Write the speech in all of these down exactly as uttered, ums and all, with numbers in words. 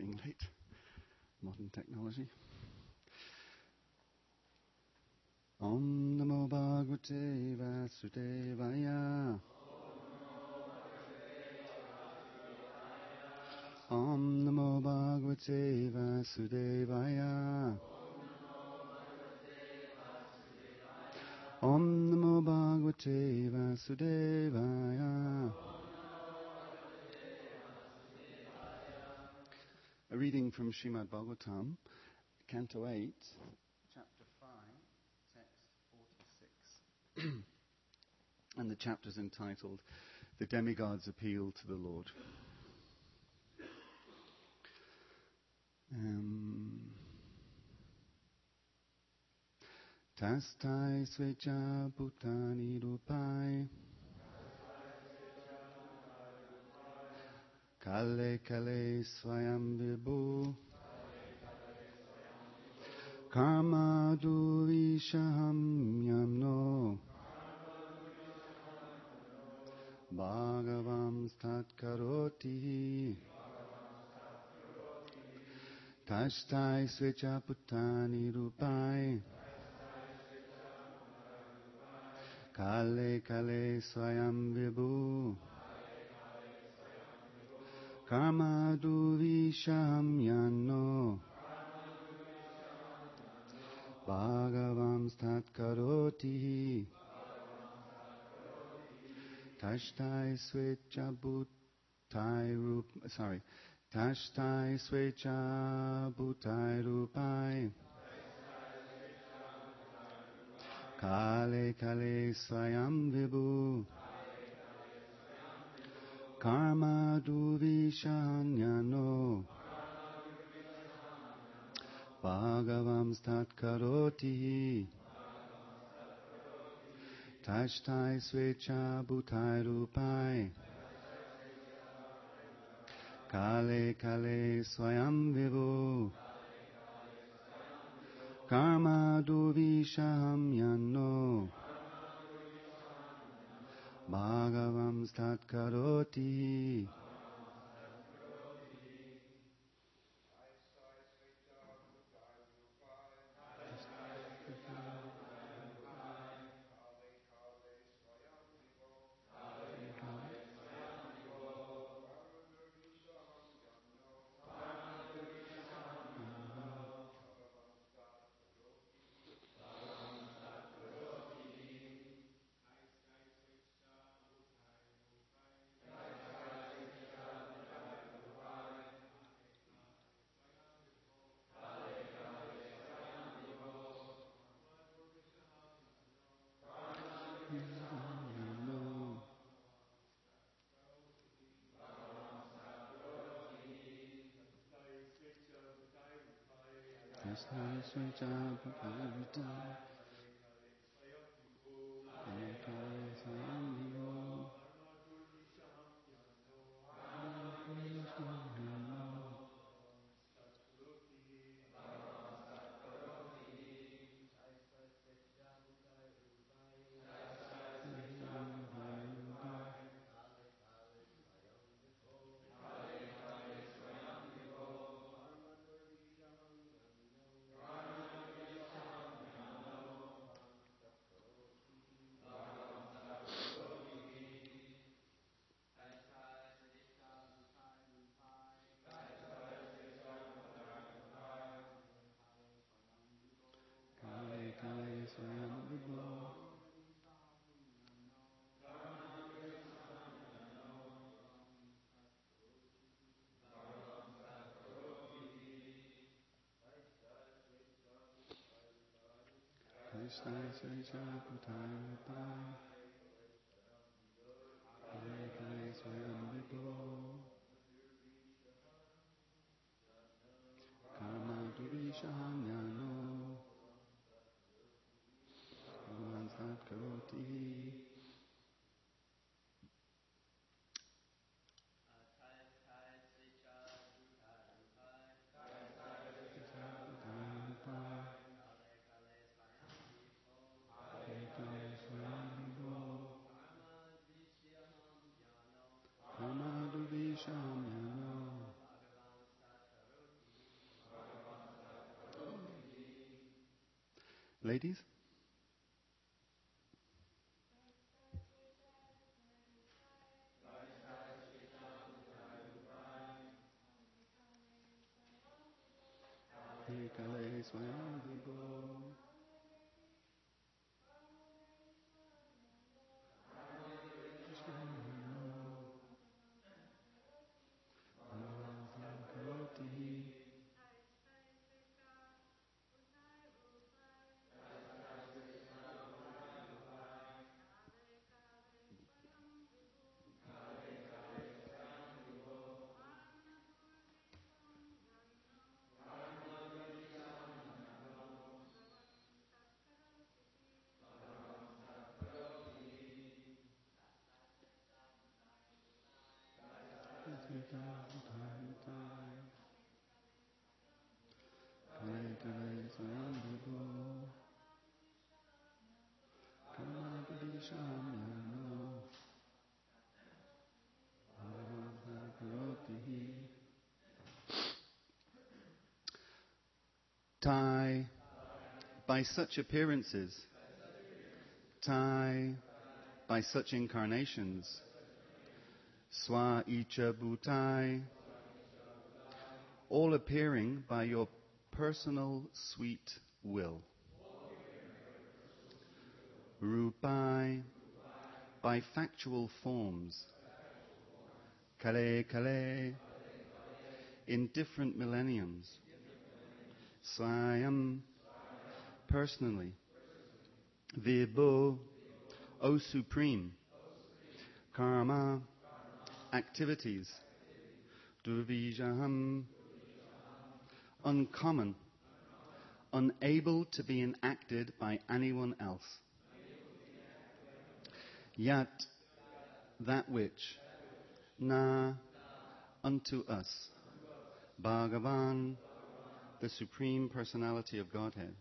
being late. Modern technology. Om Namo Bhagavate Vasudevaya. Om Namo Bhagavate Vasudevaya. Om Namo Bhagavate Vasudevaya. A reading from Srimad Bhagavatam, Canto eight, Chapter five, Text forty-six. And the chapter is entitled, The Demigod's Appeal to the Lord. Um, Tastai svecha bhutani rupai Kale kale swayam vibhu Karma durishaham yamno Bhagavam stat karoti Tastai svecha bhutani rupai Kale kale swayam vibhu Karma durisham yano Bhagavam stat karoti Tashtai svecha bhutai rup sorry Tashtai svecha bhutai rupai Kale kale swayam vibhu Karma duvishanyano Bhagavam stat karoti Tashtai svecha bhutai rupai Kale kale swayam vibhu Karma duvishaham yano Bhagavam stat karoti Tastai svecha bhutai rupai Kale kale swayam vibhu Tastai svecha bhutai rupai Kale kale swayam vibhu Karma durishaham yano Bhagavan stat karoti Karma Ladies? Kale Swayam Vibho. Tai, by such appearances, Tai, by such incarnations, Swa Icha Bhutai, all appearing by your personal sweet will. Rupai, by factual forms. Kale Kale, in different millenniums. Swayam, personally. Vibho, O Supreme. Karma, activities. Durvijaham, uncommon, unable to be enacted by anyone else. Yat, that which, na, unto us. Bhagavan, the Supreme Personality of Godhead.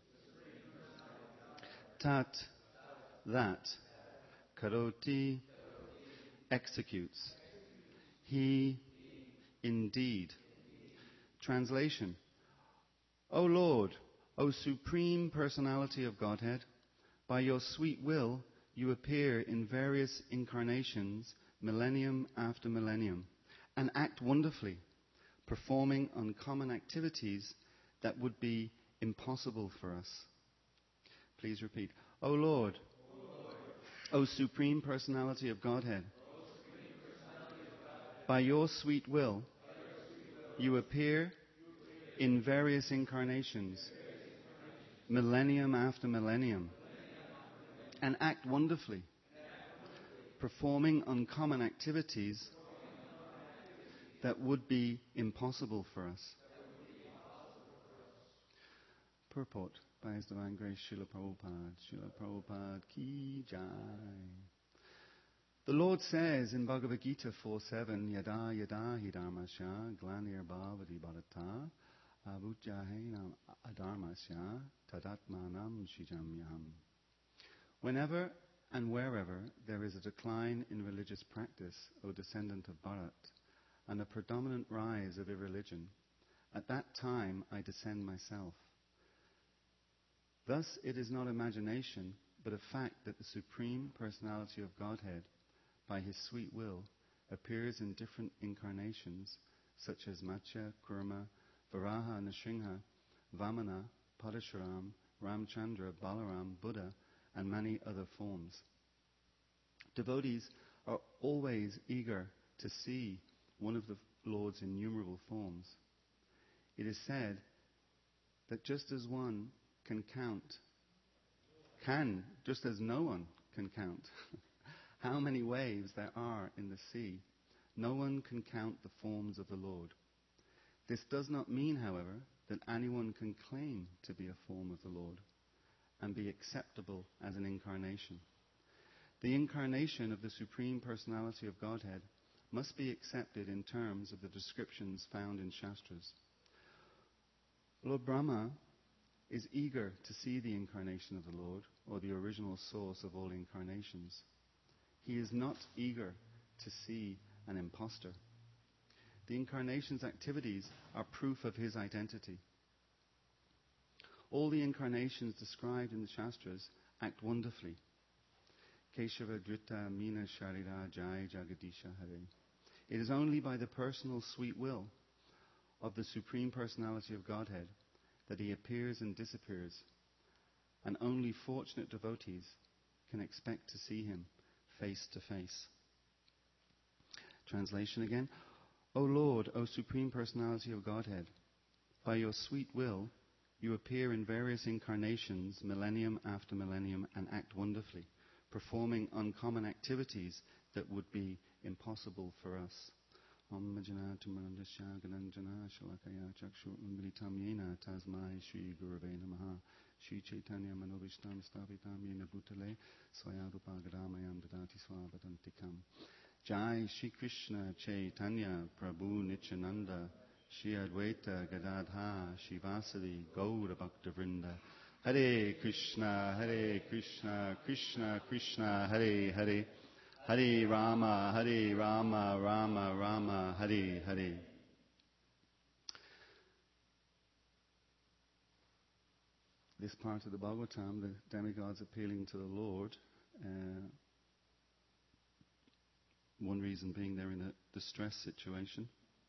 Tat, that. Karoti, executes. He, indeed. Translation. O Lord, O Supreme Personality of Godhead, by your sweet will you appear in various incarnations, millennium after millennium, and act wonderfully, performing uncommon activities that would be impossible for us. Please repeat. O Lord, O Supreme Personality of Godhead, by your sweet will, you appear in various incarnations, millennium after millennium, and act wonderfully, performing uncommon activities that would be impossible for us. Purport by His Divine Grace Srila Prabhupada. Srila Prabhupada ki jai. The Lord says in Bhagavad Gita four seven, Yada yada hi dharmasya glanir bhavati bharata abhujjahenam adharmasya tadatmanam shijamyaham. Whenever and wherever there is a decline in religious practice, O descendant of Bharat, and a predominant rise of irreligion, at that time I descend myself. Thus it is not imagination, but a fact that the Supreme Personality of Godhead, by His sweet will, appears in different incarnations, such as Matsya, Kurma, Varaha, Nrsimha, Vamana, Parashuram, Ramchandra, Balaram, Buddha, and many other forms. Devotees are always eager to see one of the Lord's innumerable forms. It is said that just as one can count, can, just as no one can count, how many waves there are in the sea, no one can count the forms of the Lord. This does not mean, however, that anyone can claim to be a form of the Lord and be acceptable as an incarnation. The incarnation of the Supreme Personality of Godhead must be accepted in terms of the descriptions found in Shastras. Lord Brahma is eager to see the incarnation of the Lord, or the original source of all incarnations. He is not eager to see an impostor. The incarnation's activities are proof of his identity. All the incarnations described in the Shastras act wonderfully. Keshava Drita Mina Sharira Jai Jagadisha Hare. It is only by the personal sweet will of the Supreme Personality of Godhead that he appears and disappears, and only fortunate devotees can expect to see him face to face. Translation again. O Lord, O Supreme Personality of Godhead, by your sweet will, you appear in various incarnations, millennium after millennium, and act wonderfully, performing uncommon activities that would be impossible for us. Om Majana Tumarandasya Gananjana Shalakaya Chakshu Umbilitam Yena Tasmai Shri Gurave Namaha Shri Chaitanya Manovishtam Stavitam Yena Bhutale Swayarupagadhamayam Dadati Swavadantikam. Jai Shri Krishna Chaitanya Prabhu Nityananda Shri Advaita Gadadha Shivasari Gaura Bhakta Vrinda. Hare Krishna, Hare Krishna, Krishna Krishna, Hare Hare, Hare Rama, Hare Rama, Rama Rama, Hare Hare. This part of the Bhagavatam, the demigods appealing to the Lord, uh, one reason being they're in a distress situation.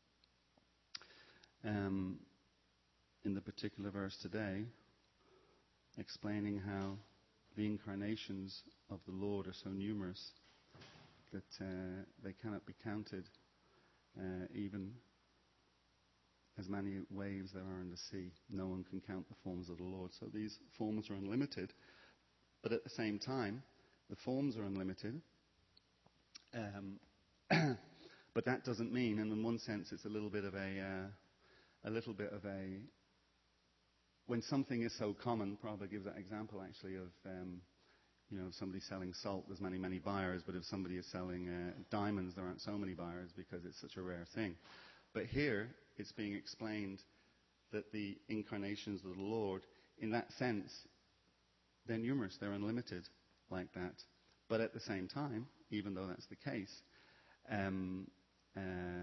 Um, in the particular verse today, explaining how the incarnations of the Lord are so numerous that uh, they cannot be counted, uh, even as many waves there are in the sea. No one can count the forms of the Lord. So these forms are unlimited, but at the same time, the forms are unlimited. Um, but that doesn't mean, and in one sense, it's a little bit of a, uh, a little bit of a. When something is so common, Prabhupada gives that example actually of, um, you know, somebody selling salt, there's many, many buyers, but if somebody is selling uh, diamonds, there aren't so many buyers because it's such a rare thing. But here, it's being explained that the incarnations of the Lord, in that sense, they're numerous, they're unlimited like that. But at the same time, even though that's the case, um, uh,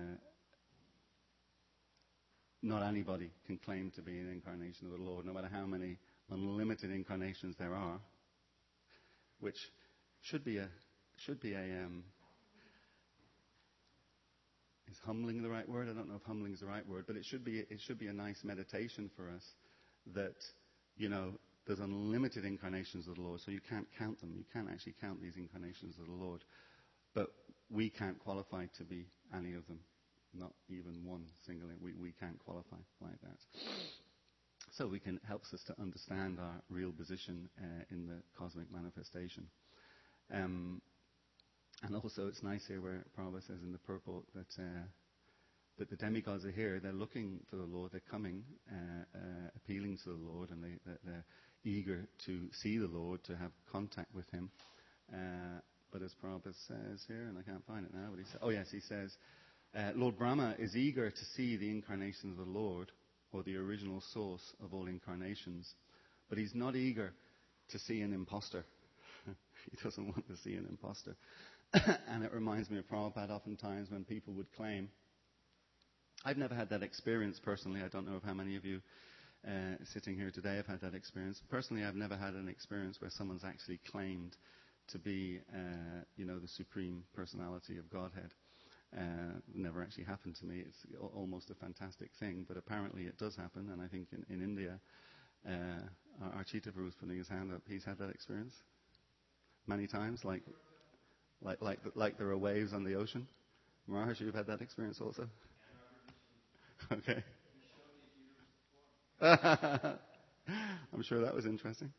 not anybody can claim to be an incarnation of the Lord, no matter how many unlimited incarnations there are, which should be a should be a um, is humbling the right word? I don't know if humbling is the right word, but it should be it should be a nice meditation for us that, you know, there's unlimited incarnations of the Lord, so you can't count them. You can't actually count these incarnations of the Lord, but we can't qualify to be any of them. Not even one single, we, we can't qualify like that. So we can, helps us to understand our real position uh, in the cosmic manifestation. Um, and also it's nice here where Prabhupada says in the purport that, uh, that the demigods are here, they're looking for the Lord, they're coming, uh, uh, appealing to the Lord, and they, they're eager to see the Lord, to have contact with him. Uh, but as Prabhupada says here, and I can't find it now, but he says, oh yes, he says, Uh, Lord Brahma is eager to see the incarnations of the Lord, or the original source of all incarnations, but he's not eager to see an imposter. He doesn't want to see an imposter. And it reminds me of Prabhupada oftentimes when people would claim, I've never had that experience personally, I don't know of how many of you uh, sitting here today have had that experience. Personally, I've never had an experience where someone's actually claimed to be, uh, you know, the Supreme Personality of Godhead. Uh, never actually happened to me. It's al- almost a fantastic thing, but apparently it does happen. And I think in, in India, uh, our, our Chita Prabhu's putting his hand up. He's had that experience many times, like like like like there are waves on the ocean. Maharaj, you've had that experience also. Okay. I'm sure that was interesting.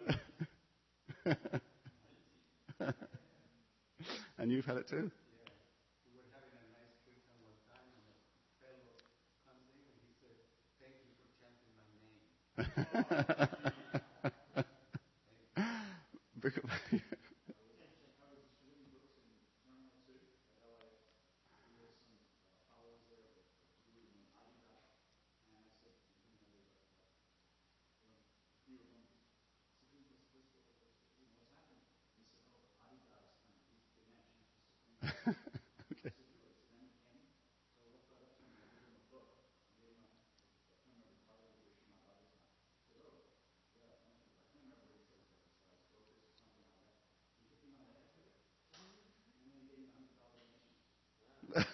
And you've had it too. Okay.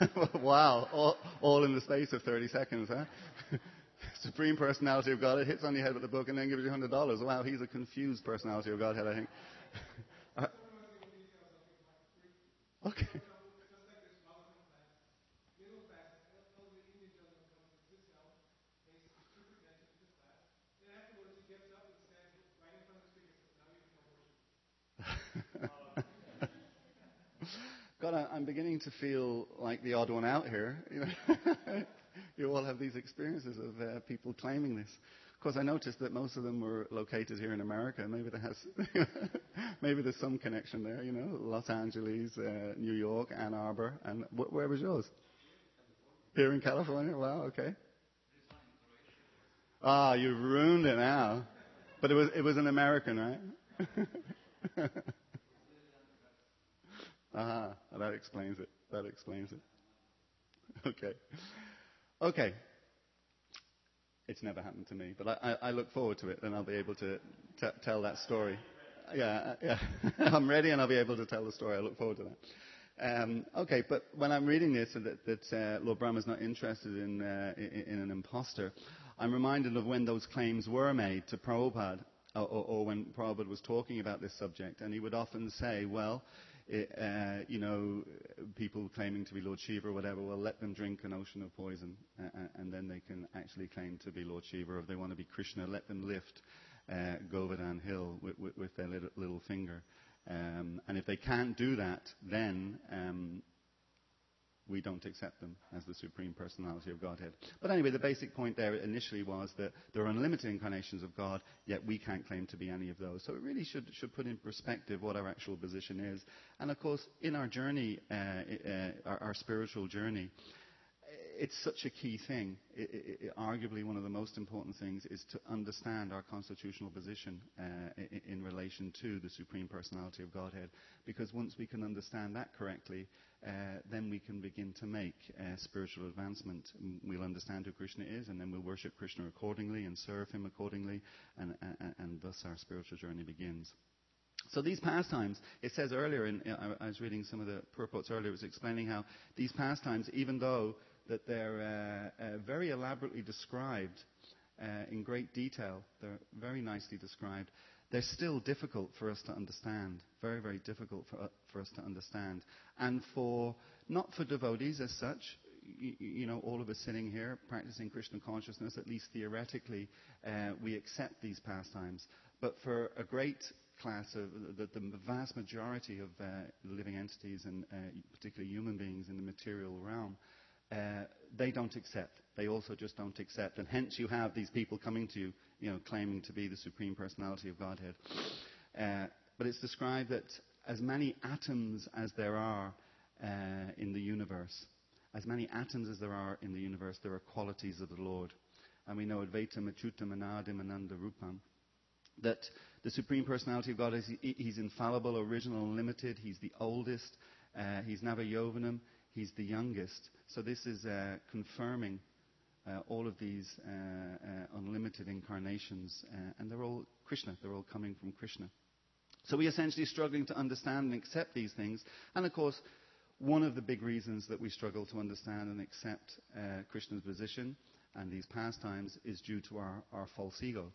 Wow, all, all in the space of thirty seconds, huh? Supreme Personality of Godhead hits on your head with the book and then gives you one hundred dollars. Wow, he's a confused Personality of Godhead, I think. uh, okay. God, I, I'm beginning to feel like the odd one out here. You know, you all have these experiences of uh, people claiming this. Of course, I noticed that most of them were located here in America. Maybe there has, maybe there's some connection there. You know, Los Angeles, uh, New York, Ann Arbor, and wh- where was yours? Here in California. Wow. Okay. Ah, you've ruined it now. But it was it was an American, right? Ah, that explains it. That explains it. Okay. Okay. It's never happened to me, but I, I, I look forward to it, and I'll be able to t- tell that story. Yeah, yeah. I'm ready, and I'll be able to tell the story. I look forward to that. Um, okay, but when I'm reading this, that, that uh, Lord Brahma's not interested in, uh, in, in an imposter, I'm reminded of when those claims were made to Prabhupada, or, or, or when Prabhupada was talking about this subject, and he would often say, well, It, uh, you know, people claiming to be Lord Shiva or whatever, well, let them drink an ocean of poison, uh, and then they can actually claim to be Lord Shiva. Or if they want to be Krishna, let them lift uh, Govardhan Hill with, with, with their little, little finger. Um, and if they can't do that, then um, we don't accept them as the Supreme Personality of Godhead. But anyway, the basic point there initially was that there are unlimited incarnations of God, yet we can't claim to be any of those. So it really should, should put in perspective what our actual position is. And of course, in our journey, uh, uh, our, our spiritual journey, it's such a key thing. It, it, it, arguably one of the most important things is to understand our constitutional position uh, in, in relation to the Supreme Personality of Godhead. Because once we can understand that correctly, uh, then we can begin to make uh, spiritual advancement. We'll understand who Krishna is, and then we'll worship Krishna accordingly and serve him accordingly, and, and, and thus our spiritual journey begins. So these pastimes, it says earlier, in, I, I was reading some of the purports earlier, it was explaining how these pastimes, even though that they're uh, uh, very elaborately described uh, in great detail, they're very nicely described, they're still difficult for us to understand, very, very difficult for, uh, for us to understand. And for, not for devotees as such, you, you know, all of us sitting here practicing Krishna consciousness, at least theoretically, uh, we accept these pastimes. But for a great class of the, the vast majority of uh, living entities, and uh, particularly human beings in the material realm, uh, they don't accept. They also just don't accept. And hence you have these people coming to you, you know, claiming to be the Supreme Personality of Godhead. Uh, but it's described that as many atoms as there are uh, in the universe, as many atoms as there are in the universe, there are qualities of the Lord. And we know Advaitam, Achyutam, Anadim, Ananda Rupam, that the Supreme Personality of God is he, he's infallible, original, unlimited. He's the oldest. Uh, he's Navayovanam. He's the youngest. So this is uh, confirming uh, all of these uh, uh, unlimited incarnations. Uh, and they're all Krishna. They're all coming from Krishna. So we're essentially struggling to understand and accept these things. And of course, one of the big reasons that we struggle to understand and accept uh, Krishna's position and these pastimes is due to our, our false ego.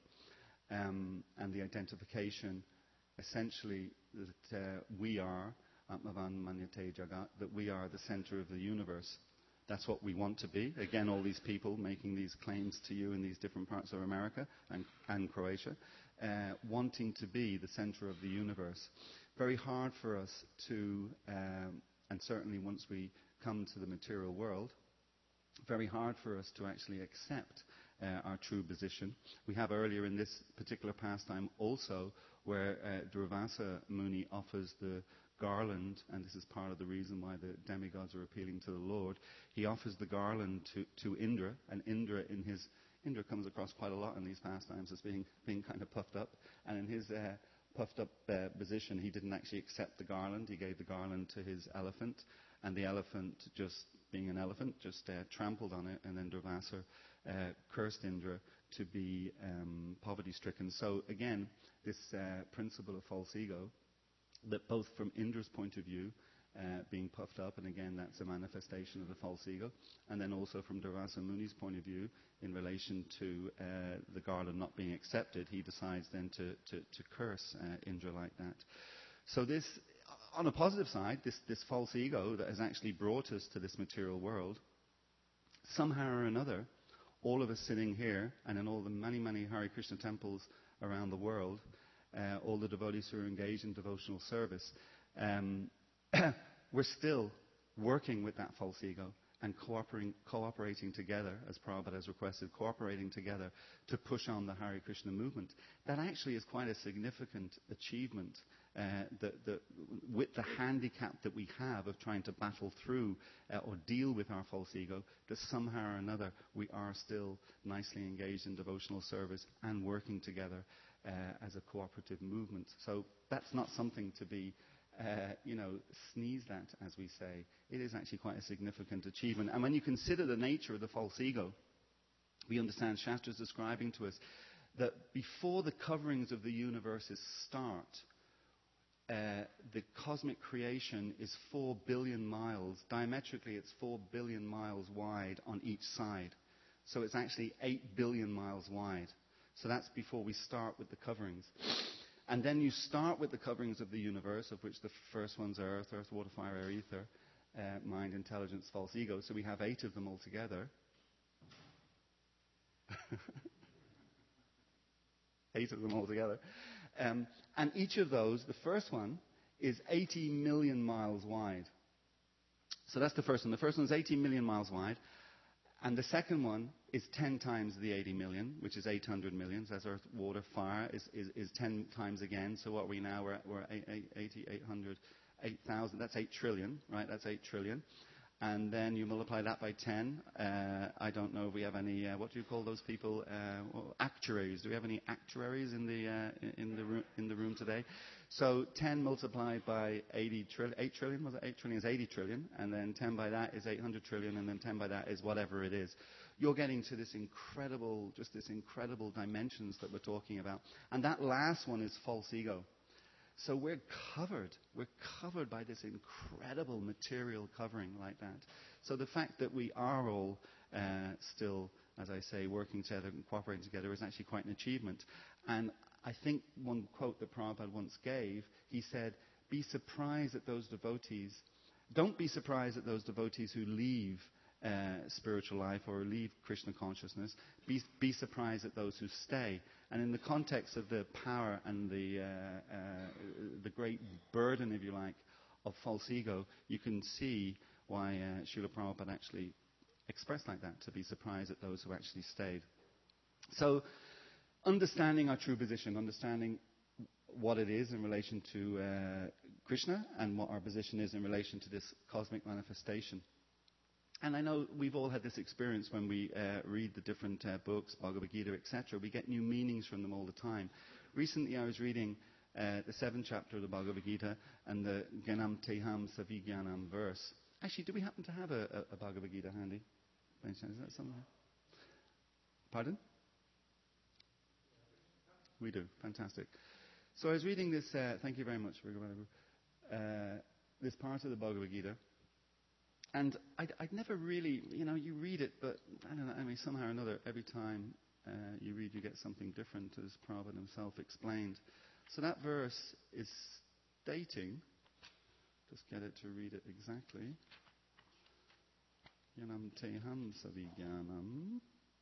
Um, and the identification, essentially, that uh, we are, Atmavan Manyate Jagat, that we are the center of the universe. That's what we want to be. Again, all these people making these claims to you in these different parts of America and, and Croatia, uh, wanting to be the center of the universe. Very hard for us to, um, and certainly once we come to the material world, very hard for us to actually accept Uh, our true position. We have earlier in this particular pastime also where uh, Durvasa Muni offers the garland, and this is part of the reason why the demigods are appealing to the Lord. He offers the garland to, to Indra, and Indra in his Indra comes across quite a lot in these pastimes as being being kind of puffed up, and in his uh, puffed up uh, position, he didn't actually accept the garland. He gave the garland to his elephant, and the elephant, just being an elephant, just uh, trampled on it, and then Durvasa Uh, cursed Indra to be um, poverty-stricken. So again, this uh, principle of false ego, that both from Indra's point of view uh, being puffed up, and again, that's a manifestation of the false ego. And then also from Durvasa Muni's point of view, in relation to uh, the garland not being accepted, he decides then to, to, to curse uh, Indra like that. So this, on a positive side, this, this false ego that has actually brought us to this material world, somehow or another, all of us sitting here and in all the many, many Hare Krishna temples around the world, uh, all the devotees who are engaged in devotional service, um, we're still working with that false ego and cooperating, cooperating together, as Prabhupada has requested, cooperating together to push on the Hare Krishna movement. That actually is quite a significant achievement, uh, that, that with the handicap that we have of trying to battle through uh, or deal with our false ego, that somehow or another we are still nicely engaged in devotional service and working together uh, as a cooperative movement. So that's not something to be Uh, you know, sneezed at, as we say. It is actually quite a significant achievement. And when you consider the nature of the false ego, we understand Shastra's describing to us that before the coverings of the universes start, uh, the cosmic creation is four billion miles. Diametrically, it's four billion miles wide on each side. So it's actually eight billion miles wide. So that's before we start with the coverings. And then you start with the coverings of the universe, of which the first ones are earth, earth, water, fire, air, ether, uh, mind, intelligence, false ego. So we have eight of them altogether. eight of them altogether. Um, and each of those, the first one, is eighty million miles wide. So that's the first one. The first one is eighty million miles wide. And the second one is ten times the eighty million, which is eight hundred million. So that's earth, water, fire is, is, is ten times again. So what are we now? We're at, we're at eighty, eight hundred, eight thousand. That's eight trillion, right? That's eight trillion. And then you multiply that by ten. Uh, I don't know if we have any, uh, what do you call those people? Uh, well, actuaries. Do we have any actuaries in the, uh, in the, room, in the room today? So ten multiplied by eighty trillion, eight trillion, was it eight trillion? Is eighty trillion. And then ten by that is eight hundred trillion. And then ten by that is whatever it is. You're getting to this incredible, just this incredible dimensions that we're talking about. And that last one is false ego. So we're covered. We're covered by this incredible material covering like that. So the fact that we are all uh, still, as I say, working together and cooperating together is actually quite an achievement. And I think one quote that Prabhupada once gave, he said, be surprised at those devotees. Don't be surprised at those devotees who leave uh, spiritual life or leave Krishna consciousness. Be, be surprised at those who stay. And in the context of the power and the, uh, uh, the great burden, if you like, of false ego, you can see why uh, Srila Prabhupada actually expressed like that, to be surprised at those who actually stayed. So, understanding our true position, understanding what it is in relation to uh, Krishna and what our position is in relation to this cosmic manifestation. And I know we've all had this experience when we uh, read the different uh, books, Bhagavad Gita, et cetera. We get new meanings from them all the time. Recently I was reading uh, the seventh chapter of the Bhagavad Gita and the Gyanam Teham Savigyanam verse. Actually, do we happen to have a, a, a Bhagavad Gita handy? Is that something? Pardon? We do. Fantastic. So I was reading this, uh, thank you very much, uh, this part of the Bhagavad Gita. And I'd, I'd never really, you know, you read it, but I don't know, I mean, somehow or another, every time uh, you read, you get something different, as Prabhupada himself explained. So that verse is stating, just get it to read it exactly. Yanam teham savigyanam.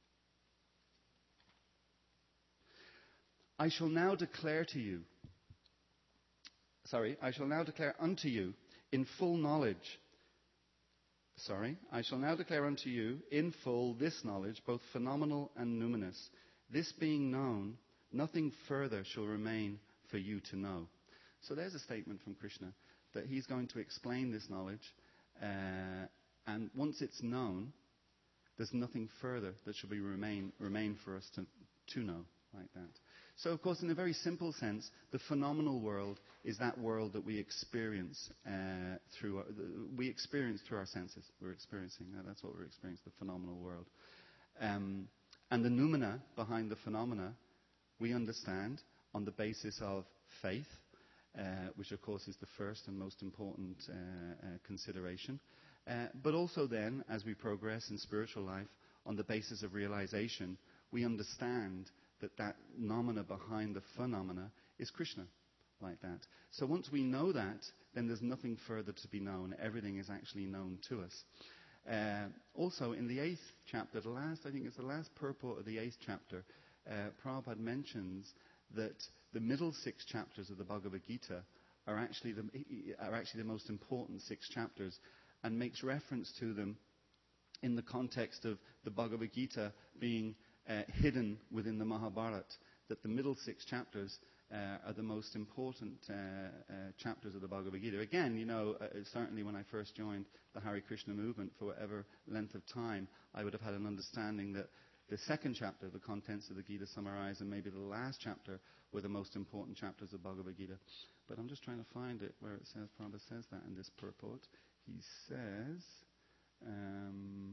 I shall now declare to you, sorry, I shall now declare unto you in full knowledge, Sorry, I shall now declare unto you in full this knowledge, both phenomenal and numinous. This being known, nothing further shall remain for you to know. So there's a statement from Krishna that he's going to explain this knowledge, uh, and once it's known, there's nothing further that shall be remain remain for us to to know like that. So, of course, in a very simple sense, the phenomenal world is that world that we experience uh, through our, the, we experience through our senses. We're experiencing that. That's what we're experiencing, the phenomenal world. Um, and the noumena behind the phenomena, we understand on the basis of faith, uh, which of course is the first and most important uh, uh, consideration. Uh, but also then, as we progress in spiritual life, on the basis of realization, we understand that that nomina behind the phenomena is Krishna, like that. So once we know that, then there's nothing further to be known. Everything is actually known to us. Uh, also, in the eighth chapter, the last, I think it's the last purport of the eighth chapter, uh, Prabhupada mentions that the middle six chapters of the Bhagavad Gita are actually the, are actually the most important six chapters, and makes reference to them in the context of the Bhagavad Gita being uh, hidden within the Mahabharata, that the middle six chapters uh, are the most important uh, uh, chapters of the Bhagavad Gita. Again, you know, uh, certainly when I first joined the Hare Krishna movement, for whatever length of time, I would have had an understanding that the second chapter, the contents of the Gita summarized, and maybe the last chapter were the most important chapters of Bhagavad Gita. But I'm just trying to find it where it says, Prabhupada says that in this purport. He says, um,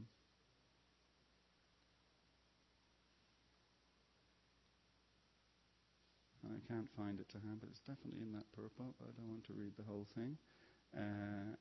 I can't find it to hand, but it's definitely in that purport, but I don't want to read the whole thing. Uh,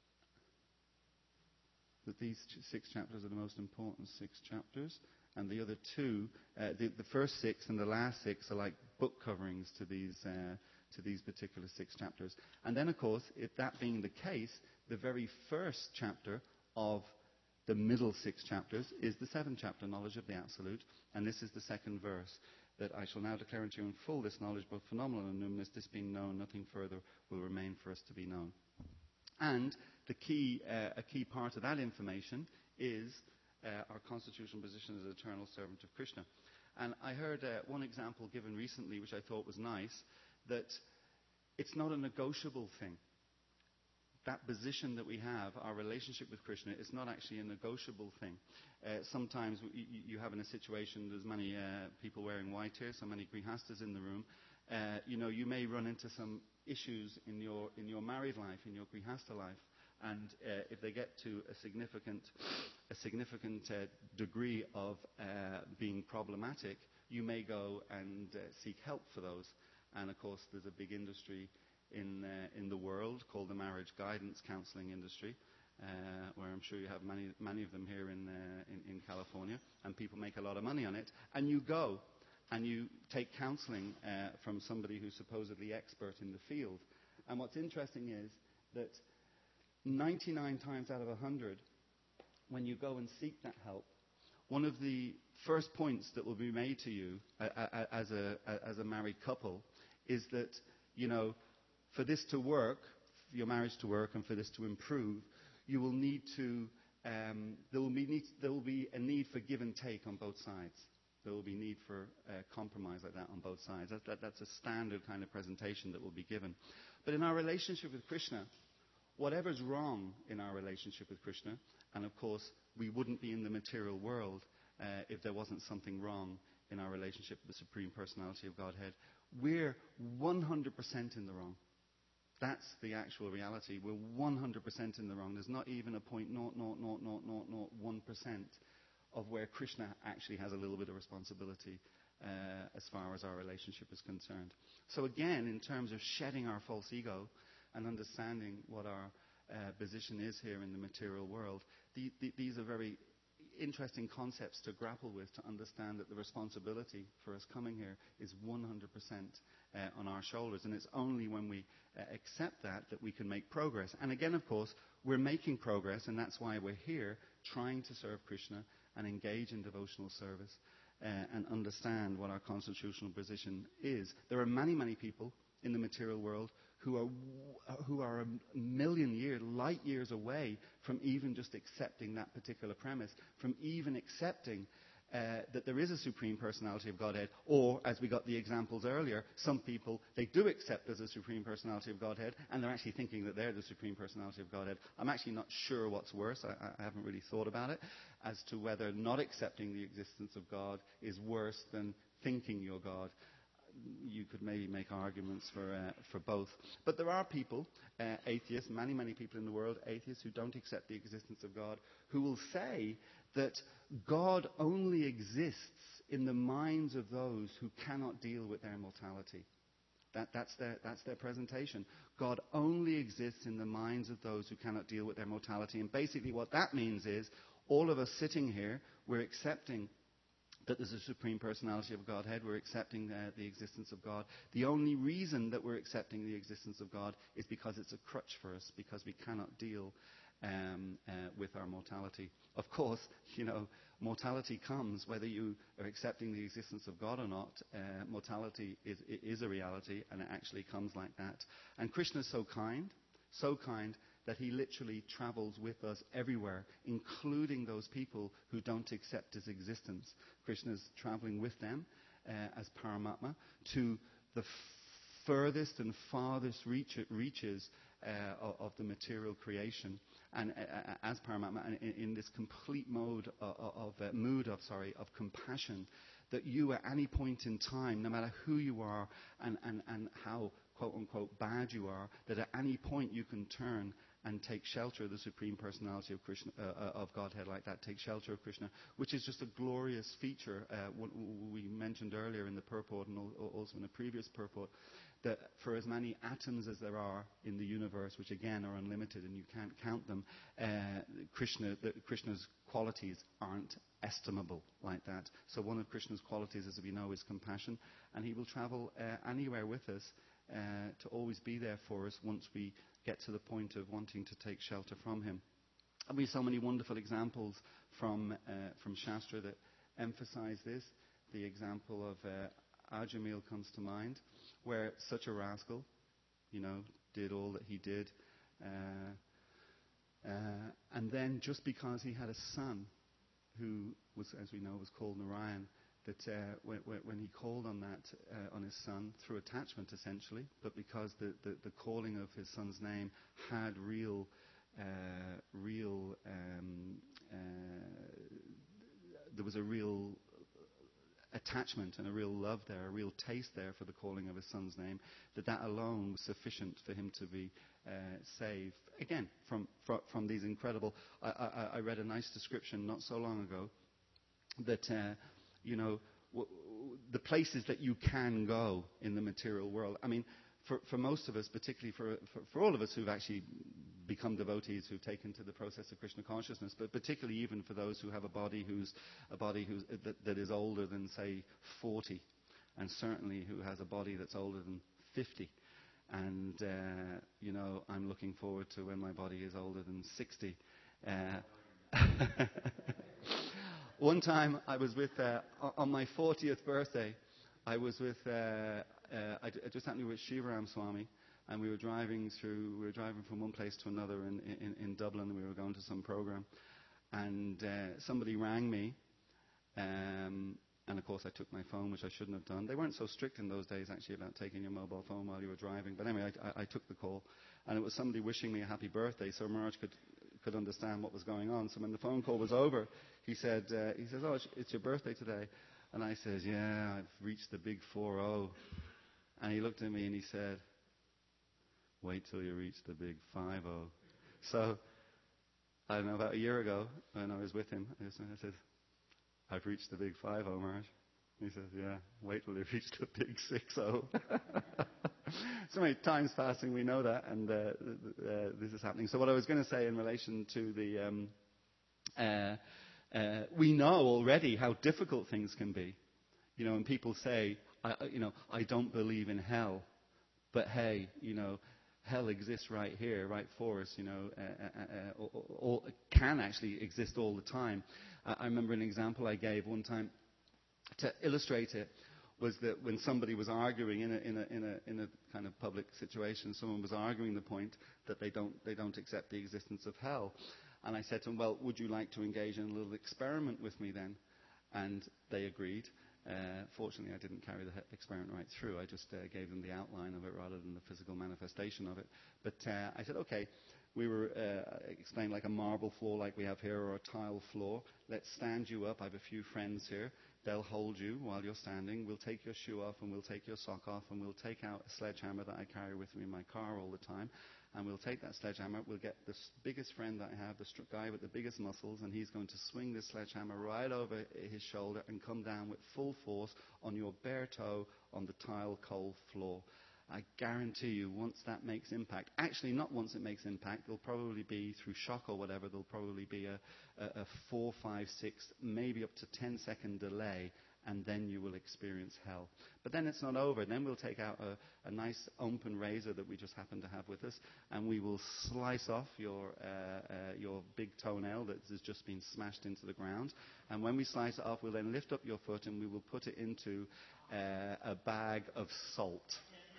that these ch- six chapters are the most important six chapters, and the other two, uh, the, the first six and the last six are like book coverings to these uh, to these particular six chapters. And then, of course, if that being the case, the very first chapter of the middle six chapters is the seventh chapter, Knowledge of the Absolute, and this is the second verse, that I shall now declare unto you in full this knowledge, both phenomenal and numinous, this being known, nothing further will remain for us to be known. And the key, uh, a key part of that information is uh, our constitutional position as eternal servant of Krishna. And I heard uh, one example given recently, which I thought was nice, that it's not a negotiable thing. That position that we have, our relationship with Krishna, is not actually a negotiable thing. Uh, sometimes w- you, you have in a situation, there's many uh, people wearing white here, so many grihastas in the room. Uh, you know, you may run into some issues in your in your married life, in your grihasta life, and uh, if they get to a significant a significant uh, degree of uh, being problematic, you may go and uh, seek help for those. And of course, there's a big industry in uh, in the world called the marriage guidance counseling industry, uh, where I'm sure you have many many of them here in, uh, in in California, and people make a lot of money on it. And you go and you take counseling uh, from somebody who's supposedly expert in the field. And what's interesting is that ninety-nine times out of one hundred, when you go and seek that help, one of the first points that will be made to you uh, uh, as a uh, as a married couple is that, you know, for this to work, for your marriage to work, and for this to improve, you will need to um, there will be need, there will be a need for give and take on both sides. There will be need for uh, compromise like that on both sides. That, that, that's a standard kind of presentation that will be given. But in our relationship with Krishna, whatever's wrong in our relationship with Krishna, and of course we wouldn't be in the material world uh, if there wasn't something wrong in our relationship with the Supreme Personality of Godhead, we're one hundred percent in the wrong. That's the actual reality. We're one hundred percent in the wrong. There's not even a point zero point zero zero zero zero zero one percent of where Krishna actually has a little bit of responsibility uh, as far as our relationship is concerned. So again, in terms of shedding our false ego and understanding what our uh, position is here in the material world, the, the, these are very interesting concepts to grapple with, to understand that the responsibility for us coming here is one hundred percent uh, on our shoulders. And it's only when we uh, accept that that we can make progress. And again, of course, we're making progress, and that's why we're here trying to serve Krishna and engage in devotional service uh, and understand what our constitutional position is. There are many, many people in the material world who are who are a million years, light years away from even just accepting that particular premise, from even accepting uh, that there is a Supreme Personality of Godhead, or, as we got the examples earlier, some people, they do accept there's a Supreme Personality of Godhead, and they're actually thinking that they're the Supreme Personality of Godhead. I'm actually not sure what's worse. I, I haven't really thought about it, as to whether not accepting the existence of God is worse than thinking you're God. You could maybe make arguments for uh, for both. But there are people, uh, atheists, many, many people in the world, atheists, who don't accept the existence of God, who will say that God only exists in the minds of those who cannot deal with their mortality. That, that's, their, that's their presentation. God only exists in the minds of those who cannot deal with their mortality. And basically what that means is all of us sitting here, we're accepting that there's a supreme personality of Godhead. We're accepting uh, the existence of God. The only reason that we're accepting the existence of God is because it's a crutch for us, because we cannot deal um, uh, with our mortality. Of course, you know, mortality comes whether you are accepting the existence of God or not. Uh, mortality is, is a reality, and it actually comes like that. And Krishna is so kind, so kind, that he literally travels with us everywhere, including those people who don't accept his existence. Krishna's traveling with them uh, as Paramatma to the f- furthest and farthest reach, reaches uh, of, of the material creation, and uh, as Paramatma, and in, in this complete mode of, of uh, mood of sorry of compassion, that you at any point in time, no matter who you are and, and, and how quote unquote bad you are, that at any point you can turn and take shelter of the Supreme Personality of Krishna, uh, of Godhead like that, take shelter of Krishna, which is just a glorious feature. Uh, what we mentioned earlier in the purport and also in a previous purport, that for as many atoms as there are in the universe, which again are unlimited and you can't count them, uh, Krishna, the, Krishna's qualities aren't estimable like that. So one of Krishna's qualities, as we know, is compassion, and he will travel uh, anywhere with us uh, to always be there for us once we get to the point of wanting to take shelter from him. And we have so many wonderful examples from uh, from Shastra that emphasize this. The example of uh, Ajamil comes to mind, where such a rascal, you know, did all that he did, uh, uh, and then just because he had a son who was, as we know, was called Narayan, that uh, when, when he called on that, uh, on his son, through attachment essentially, but because the, the, the calling of his son's name had real, uh, real, um, uh, there was a real attachment and a real love there, a real taste there for the calling of his son's name, that that alone was sufficient for him to be uh, saved. Again, from, from, from these incredible, I, I, I read a nice description not so long ago that, uh, you know, w- w- the places that you can go in the material world. I mean, for, for most of us, particularly for, for, for all of us who've actually become devotees, who've taken to the process of Krishna consciousness, but particularly even for those who have a body who's a body who's, that, that is older than, say, forty, and certainly who has a body that's older than fifty. And, uh, you know, I'm looking forward to when my body is older than sixty. Uh, One time I was with, uh, on my fortieth birthday, I was with, uh, uh, I, I just happened to be with Shivaram Swami, and we were driving through, we were driving from one place to another in, in, in Dublin, and we were going to some program. And uh, somebody rang me, um, and of course I took my phone, which I shouldn't have done. They weren't so strict in those days, actually, about taking your mobile phone while you were driving. But anyway, I, I, I took the call, and it was somebody wishing me a happy birthday, so Maharaj could could understand what was going on. So when the phone call was over, he said, uh, he says, "Oh, it's, it's your birthday today." And I said, "Yeah, I've reached the big four oh." And he looked at me and he said, "Wait till you reach the big five oh." So, I don't know, about a year ago, when I was with him, I, just, I said, "I've reached the big five oh, Maharaj." He says, "Yeah, wait till you reach the big six oh." So many times passing, we know that, and uh, uh, this is happening. So what I was going to say in relation to the, um, uh, uh, we know already how difficult things can be. You know, and people say, I, you know, I don't believe in hell, but hey, you know, hell exists right here, right for us. You know, uh, uh, uh, or, or can actually exist all the time. Uh, I remember an example I gave one time to illustrate it. Was that when somebody was arguing in a, in, a, in, a, in a kind of public situation, someone was arguing the point that they don't, they don't accept the existence of hell. And I said to them, "Well, would you like to engage in a little experiment with me then?" And they agreed. Uh, fortunately, I didn't carry the experiment right through. I just uh, gave them the outline of it rather than the physical manifestation of it. But uh, I said, "Okay, we were uh, explained like a marble floor like we have here, or a tile floor. Let's stand you up. I have a few friends here. They'll hold you while you're standing. We'll take your shoe off and we'll take your sock off and we'll take out a sledgehammer that I carry with me in my car all the time. And we'll take that sledgehammer. We'll get the biggest friend that I have, the guy with the biggest muscles, and he's going to swing this sledgehammer right over his shoulder and come down with full force on your bare toe on the tile coal floor. I guarantee you, once that makes impact, actually not once it makes impact, there'll probably be, through shock or whatever, there'll probably be a, a, a four, five, six, maybe up to ten second delay, and then you will experience hell. But then it's not over. Then we'll take out a, a nice open razor that we just happen to have with us, and we will slice off your uh, uh, your big toenail that has just been smashed into the ground. And when we slice it off, we'll then lift up your foot and we will put it into uh, a bag of salt.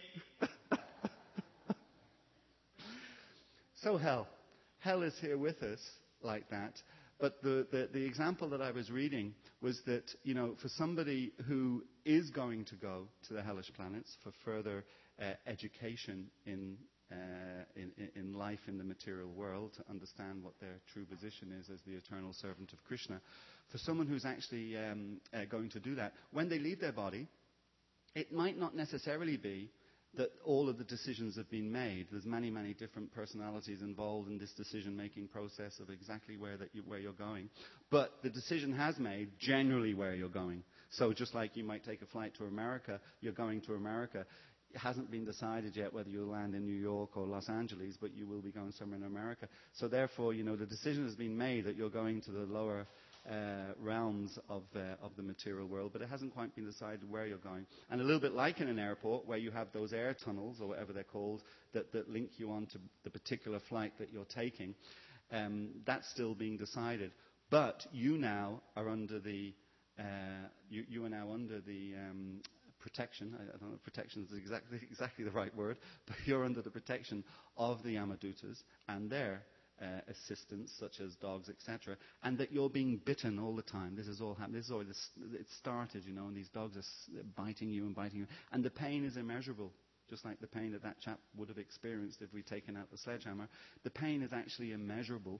So hell. Hell is here with us like that. But the, the, the example that I was reading was that, you know, for somebody who is going to go to the hellish planets for further uh, education in, uh, in, in life in the material world, to understand what their true position is as the eternal servant of Krishna, for someone who's actually um, uh, going to do that, when they leave their body, it might not necessarily be that all of the decisions have been made. There's many, many different personalities involved in this decision-making process of exactly where that you, where you're going. But the decision has made generally where you're going. So just like you might take a flight to America, you're going to America. It hasn't been decided yet whether you'll land in New York or Los Angeles, but you will be going somewhere in America. So therefore, you know, the decision has been made that you're going to the lower Uh, realms of, uh, of the material world, but it hasn't quite been decided where you're going. And a little bit like in an airport, where you have those air tunnels, or whatever they're called, that, that link you on to the particular flight that you're taking, um, that's still being decided. But you now are under the, uh, you, you are now under the um, protection, I, I don't know if protection is exactly, exactly the right word, but you're under the protection of the Yamadutas and their Uh, assistants, such as dogs, et cetera, and that you're being bitten all the time. This is all happening. This is all this, it started, you know, and these dogs are s- biting you and biting you, and the pain is immeasurable, just like the pain that that chap would have experienced if we'd taken out the sledgehammer. The pain is actually immeasurable,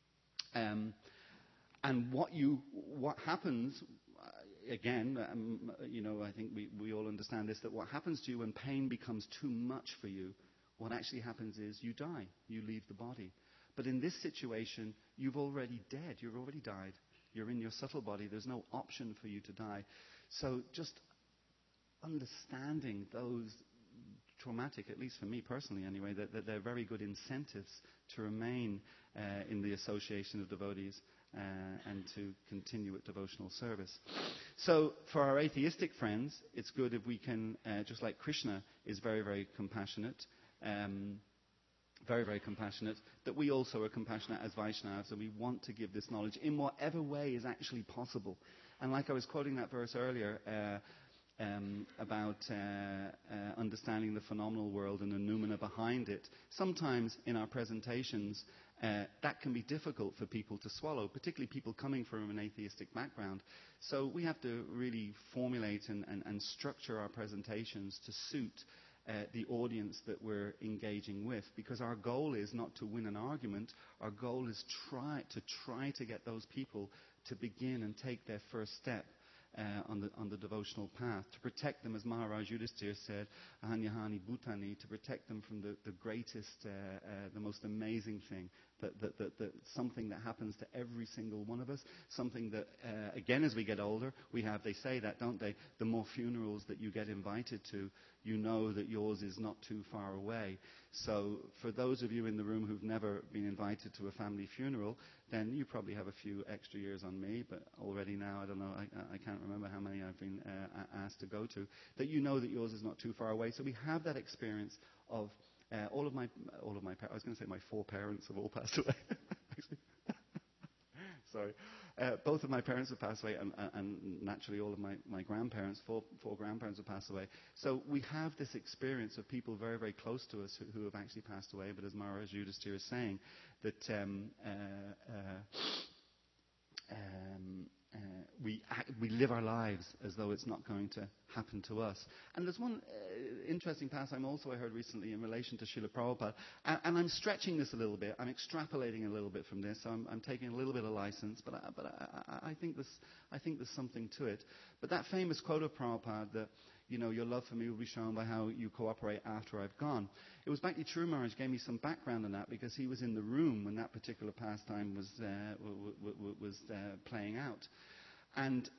um, and what you, what happens, uh, again, um, you know, I think we, we all understand this, that what happens to you when pain becomes too much for you, what actually happens is you die, you leave the body. But in this situation, you've already dead. You've already died. You're in your subtle body. There's no option for you to die. So just understanding those traumatic, at least for me personally anyway, that, that they're very good incentives to remain uh, in the association of devotees uh, and to continue with devotional service. So for our atheistic friends, it's good if we can, uh, just like Krishna is very, very compassionate, um, very, very compassionate, that we also are compassionate as Vaishnavas, and we want to give this knowledge in whatever way is actually possible. And like I was quoting that verse earlier uh, um, about uh, uh, understanding the phenomenal world and the noumena behind it, sometimes in our presentations uh, that can be difficult for people to swallow, particularly people coming from an atheistic background. So we have to really formulate and, and, and structure our presentations to suit Uh, the audience that we're engaging with, because our goal is not to win an argument. Our goal is try to try to get those people to begin and take their first step uh, on the on the devotional path, to protect them, as Maharaj Yudhisthira said, Ahanyahani Bhutani, to protect them from the, the greatest, uh, uh, the most amazing thing, that, that, that, that something that happens to every single one of us, something that, uh, again, as we get older, we have, they say that, don't they, the more funerals that you get invited to, you know that yours is not too far away. So for those of you in the room who've never been invited to a family funeral, then you probably have a few extra years on me, but already now, I don't know, I, I can't remember how many I've been uh, asked to go to, that you know that yours is not too far away. So we have that experience of uh, all of my, all of my, I was going to say my four parents have all passed away. Sorry. Uh, both of my parents have passed away, and, and naturally all of my, my grandparents, four, four grandparents have passed away. So we have this experience of people very, very close to us who, who have actually passed away. But as Maharaj Yudhisthira is saying, that um, uh, uh, um, uh, we, act, we live our lives as though it's not going to happen to us. And there's one uh, interesting pastime also I heard recently in relation to Srila Prabhupada, and, and I'm stretching this a little bit, I'm extrapolating a little bit from this, so I'm, I'm taking a little bit of license, but, I, but I, I, I, think this, I think there's something to it. But that famous quote of Prabhupada that, you know, your love for me will be shown by how you cooperate after I've gone. It was Bhakti True Maharaj gave me some background on that, because he was in the room when that particular pastime was, uh, w- w- w- was uh, playing out. And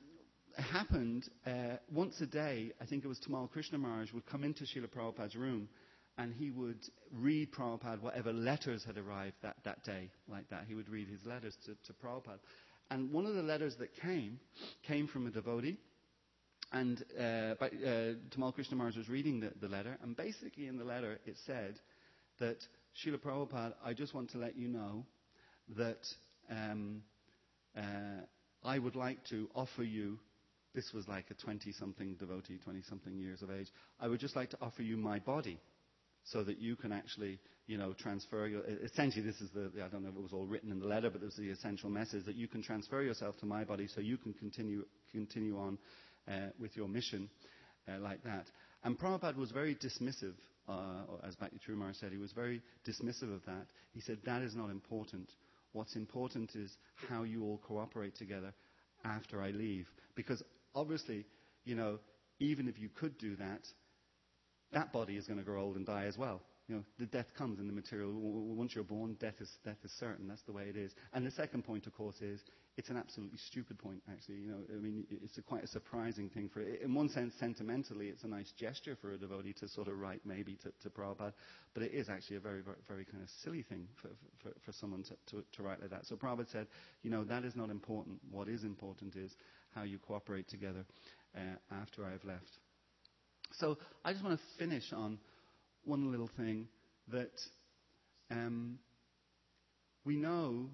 happened uh, once a day. I think it was Tamal Krishna Maharaj would come into Srila Prabhupada's room, and he would read Prabhupada whatever letters had arrived that, that day, like that. He would read his letters to, to Prabhupada. And one of the letters that came, came from a devotee. And uh, by, uh, Tamal Krishna Maharaj was reading the, the letter, and basically in the letter it said that, Srila Prabhupada, I just want to let you know that um, uh, I would like to offer you, this was like a twenty-something devotee, twenty-something years of age, I would just like to offer you my body so that you can actually, you know, transfer your, essentially this is the, I don't know if it was all written in the letter, but this is the essential message, that you can transfer yourself to my body so you can continue continue on uh, with your mission uh, like that. And Prabhupada was very dismissive, uh, as Bhakti Trumar said, he was very dismissive of that. He said, that is not important. What's important is how you all cooperate together after I leave. Because obviously, you know, even if you could do that, that body is going to grow old and die as well. You know, the death comes in the material. Once you're born, death is death is certain. That's the way it is. And the second point, of course, is it's an absolutely stupid point. Actually, you know, I mean, it's a quite a surprising thing for. In one sense, sentimentally, it's a nice gesture for a devotee to sort of write maybe to, to Prabhupada, but it is actually a very, very, very kind of silly thing for for, for someone to, to to write like that. So Prabhupada said, you know, that is not important. What is important is how you cooperate together uh, after I've left. So I just want to finish on one little thing that um, we know.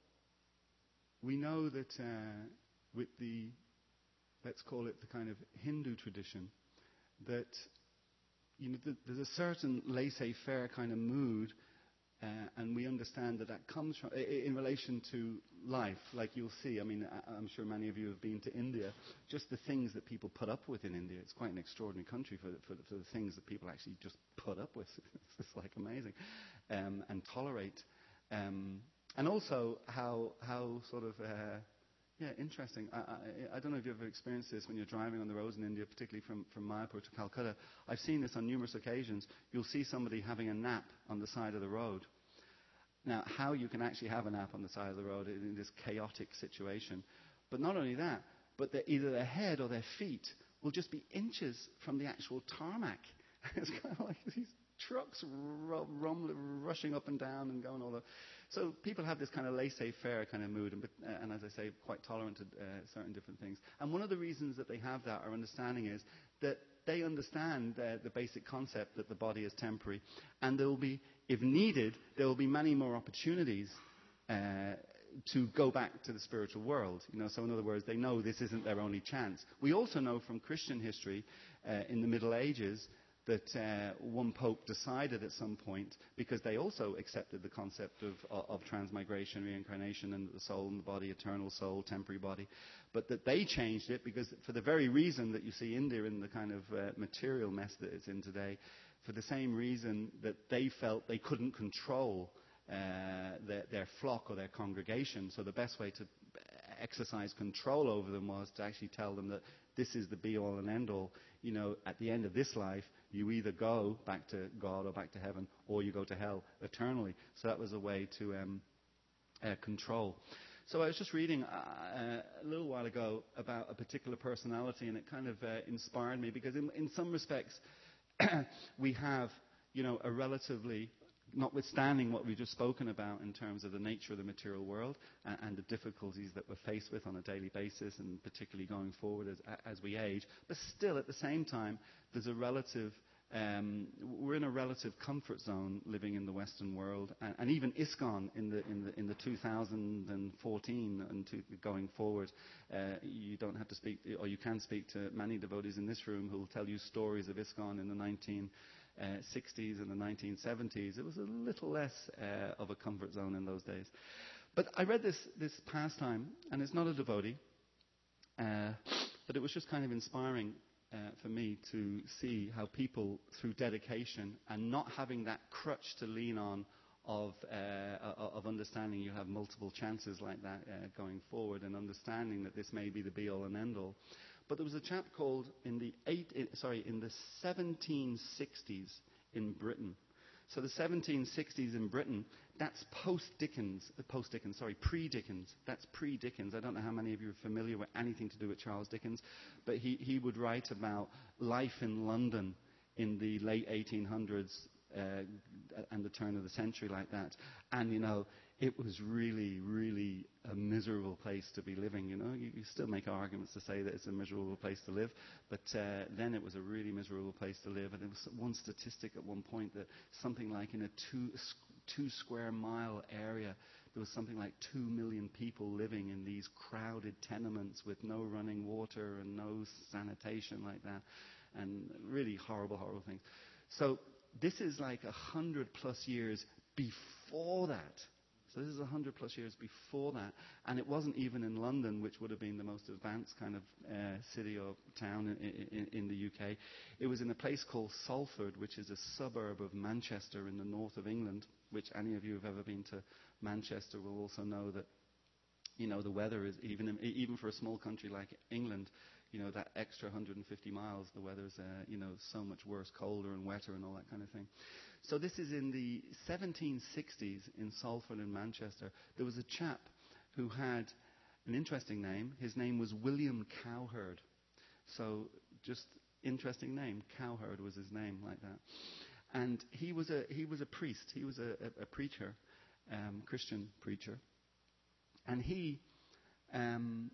We know that uh, with the, let's call it the kind of Hindu tradition, that you know th- there's a certain laissez-faire kind of mood, uh, and we understand that that comes from I- in relation to life. Like you'll see, I mean, I- I'm sure many of you have been to India. Just the things that people put up with in India, it's quite an extraordinary country for, for, for the things that people actually just put up with. It's just like amazing, um, and tolerate. Um, And also how how sort of uh, yeah interesting. I, I I don't know if you've ever experienced this when you're driving on the roads in India, particularly from from Mayapur to Calcutta. I've seen this on numerous occasions. You'll see somebody having a nap on the side of the road. Now, how you can actually have a nap on the side of the road in this chaotic situation, but not only that, but that either their head or their feet will just be inches from the actual tarmac. It's kind of like these trucks ru- rum- rushing up and down and going all over. So people have this kind of laissez-faire kind of mood, and, uh, and as I say, quite tolerant to uh, certain different things. And one of the reasons that they have that, or understanding, is that they understand uh, the basic concept that the body is temporary, and there will be, if needed, there will be many more opportunities uh, to go back to the spiritual world. You know, so in other words, they know this isn't their only chance. We also know from Christian history uh, in the Middle Ages that uh, one pope decided at some point, because they also accepted the concept of, of, of transmigration, reincarnation, and the soul and the body, eternal soul, temporary body, but that they changed it because for the very reason that you see India in the kind of uh, material mess that it's in today, for the same reason that they felt they couldn't control uh, their, their flock or their congregation. So the best way to exercise control over them was to actually tell them that this is the be-all and end-all. You know, at the end of this life, you either go back to God or back to heaven, or you go to hell eternally. So that was a way to um, uh, control. So I was just reading uh, a little while ago about a particular personality, and it kind of uh, inspired me, because in, in some respects we have, you know, a relatively, notwithstanding what we've just spoken about in terms of the nature of the material world and, and the difficulties that we're faced with on a daily basis, and particularly going forward as, as we age, but still at the same time there's a relative, um, we're in a relative comfort zone living in the Western world, and, and even ISKCON in the in the in the two thousand fourteen and to, going forward, uh, you don't have to speak, or you can speak to many devotees in this room who will tell you stories of ISKCON in the nineteen Uh, sixties and the nineteen seventies. It was a little less uh, of a comfort zone in those days. But I read this, this pastime, and it's not a devotee, uh, but it was just kind of inspiring uh, for me to see how people, through dedication and not having that crutch to lean on of, uh, of understanding you have multiple chances like that uh, going forward, and understanding that this may be the be-all and end-all. But there was a chap called in the eight, sorry, in the seventeen sixties in Britain. So the seventeen sixties in Britain, that's post-Dickens, uh, post-Dickens, sorry, pre-Dickens. That's pre-Dickens. I don't know how many of you are familiar with anything to do with Charles Dickens, but he, he would write about life in London in the late eighteen hundreds uh, and the turn of the century like that. And, you know, it was really, really a miserable place to be living, you know. You, you still make arguments to say that it's a miserable place to live, but uh, then it was a really miserable place to live. And there was one statistic at one point that something like in a two, two square mile area, there was something like two million people living in these crowded tenements with no running water and no sanitation like that, and really horrible, horrible things. So this is like a hundred plus years before that. So this is a hundred plus years before that, and it wasn't even in London, which would have been the most advanced kind of uh, city or town in, in, in the U K. It was in a place called Salford, which is a suburb of Manchester in the north of England, which any of you who have ever been to Manchester will also know that, you know, the weather is, even even for a small country like England, you know, that extra one hundred fifty miles, the weather's, uh, you know, so much worse, colder and wetter and all that kind of thing. So this is in the seventeen sixties in Salford in Manchester. There was a chap who had an interesting name. His name was William Cowherd. So just interesting name. Cowherd was his name, like that. And he was a he was a priest. He was a, a, a preacher, um, Christian preacher. And he um,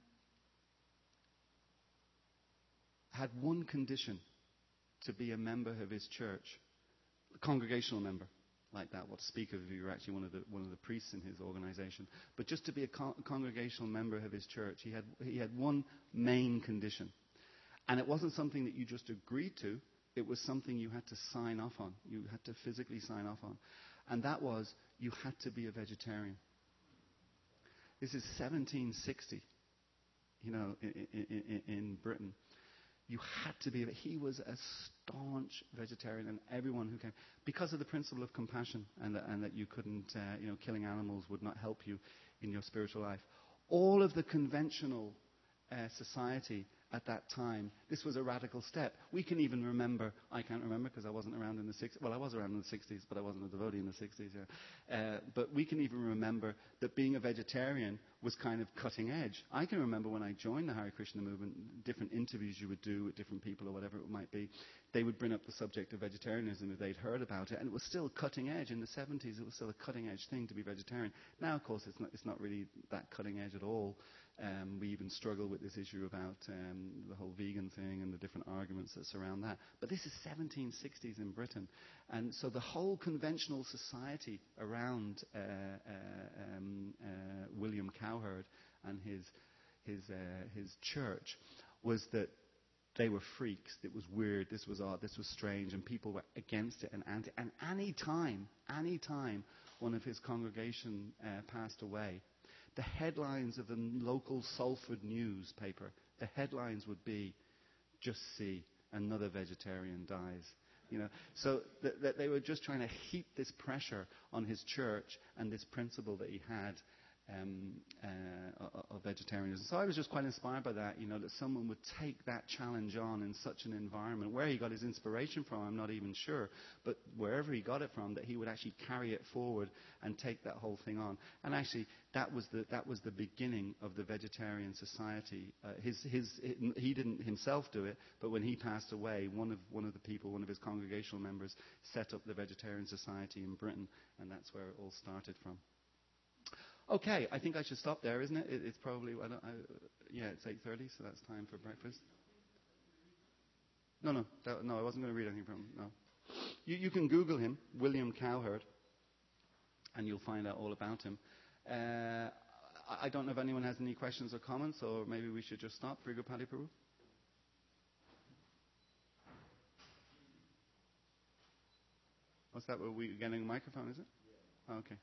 had one condition: to be a member of his church. A congregational member, like that. What to speak of if you were actually one of the one of the priests in his organization. But just to be a con- congregational member of his church, he had he had one main condition, and it wasn't something that you just agreed to. It was something you had to sign off on. You had to physically sign off on, and that was you had to be a vegetarian. This is seventeen sixty, you know, in, in, in, in Britain. You had to be. He was a staunch vegetarian, and everyone who came, because of the principle of compassion, and that, and that you couldn't, uh, you know, killing animals would not help you in your spiritual life. All of the conventional uh, society at that time, this was a radical step. We can even remember, I can't remember because I wasn't around in the sixties. Well, I was around in the sixties, but I wasn't a devotee in the sixties. Yeah. Uh, but we can even remember that being a vegetarian was kind of cutting edge. I can remember when I joined the Hare Krishna movement, different interviews you would do with different people or whatever it might be, they would bring up the subject of vegetarianism if they'd heard about it, and it was still cutting edge. In the seventies, it was still a cutting edge thing to be vegetarian. Now, of course, it's not, it's not really that cutting edge at all. Um, we even struggle with this issue about um, the whole vegan thing and the different arguments that surround that. But this is seventeen sixties in Britain. And so the whole conventional society around uh, uh, um, uh, William Cowherd and his, his, uh, his church was that they were freaks. It was weird. This was odd. This was strange. And people were against it and anti. And any time, any time one of his congregation uh, passed away, the headlines of the local Salford newspaper, the headlines would be, "Just see, another vegetarian dies." You know, so th- th- they were just trying to heap this pressure on his church and this principle that he had um, uh, of vegetarianism. So I was just quite inspired by that, you know, that someone would take that challenge on in such an environment. Where he got his inspiration from, I'm not even sure, but wherever he got it from, that he would actually carry it forward and take that whole thing on. And actually, that was the that was the beginning of the vegetarian society. Uh, his his he didn't himself do it, but when he passed away, one of one of the people, one of his congregational members, set up the Vegetarian Society in Britain, and that's where it all started from. Okay, I think I should stop there, isn't it? it it's probably, I don't, I, yeah, it's eight thirty, so that's time for breakfast. No, no, that, no, I wasn't going to read anything from him, no. You, you can Google him, William Cowherd, and you'll find out all about him. Uh, I, I don't know if anyone has any questions or comments, or maybe we should just stop. Prigopati Prabhu? What's that? Are we getting a microphone, is it? Oh, okay.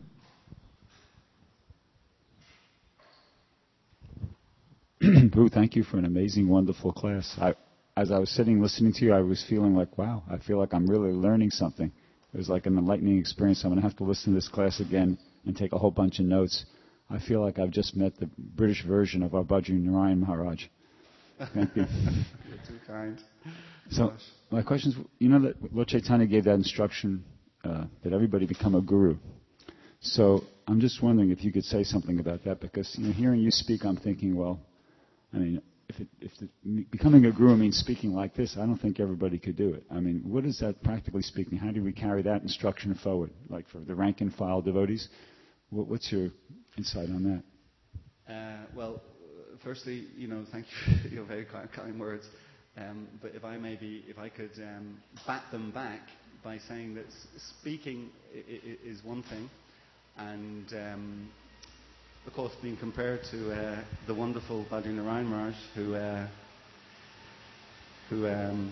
Boo, thank you for an amazing, wonderful class. I, as I was sitting listening to you, I was feeling like, wow, I feel like I'm really learning something. It was like an enlightening experience. I'm going to have to listen to this class again and take a whole bunch of notes. I feel like I've just met the British version of our Bhadri Narayan Maharaj. Thank you. You're too kind. So, my question is, you know that Lord Chaitanya gave that instruction uh, that everybody become a guru. So I'm just wondering if you could say something about that, because you know, hearing you speak, I'm thinking, well, I mean, if, it, if the, becoming a guru means speaking like this, I don't think everybody could do it. I mean, what is that practically speaking? How do we carry that instruction forward? Like for the rank and file devotees, what, what's your insight on that? Uh, well, firstly, you know, thank you for your very kind, kind words. Um, but if I maybe, if I could um, bat them back by saying that speaking I- I- is one thing, and um, of course being compared to uh, the wonderful Bhadri Narayan Maharaj, who uh, who um,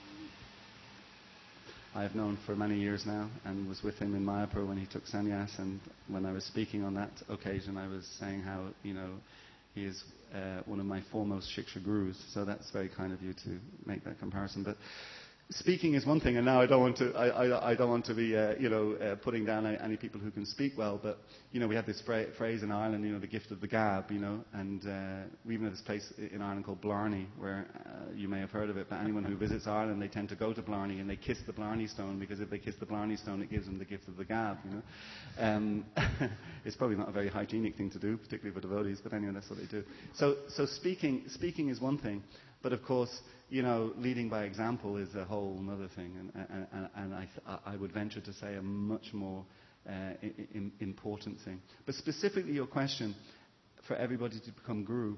I have known for many years now, and was with him in Mayapur when he took sannyas. And when I was speaking on that occasion, I was saying how, you know, he is uh, one of my foremost Shiksha gurus. So that's very kind of you to make that comparison. But speaking is one thing, and now I don't want to. I, I, I don't want to be, uh, you know, uh, putting down any, any people who can speak well. But you know, we have this fra- phrase in Ireland, you know, the gift of the gab, you know, and uh, we even have this place in Ireland called Blarney, where uh, you may have heard of it. But anyone who visits Ireland, they tend to go to Blarney and they kiss the Blarney Stone, because if they kiss the Blarney Stone, it gives them the gift of the gab. You know, um, it's probably not a very hygienic thing to do, particularly for devotees. But anyway, that's what they do. So, so speaking, speaking is one thing, but of course, you know, leading by example is a whole other thing, and, and, and, and I, th- I would venture to say a much more uh, I- I- important thing. But specifically your question, for everybody to become guru,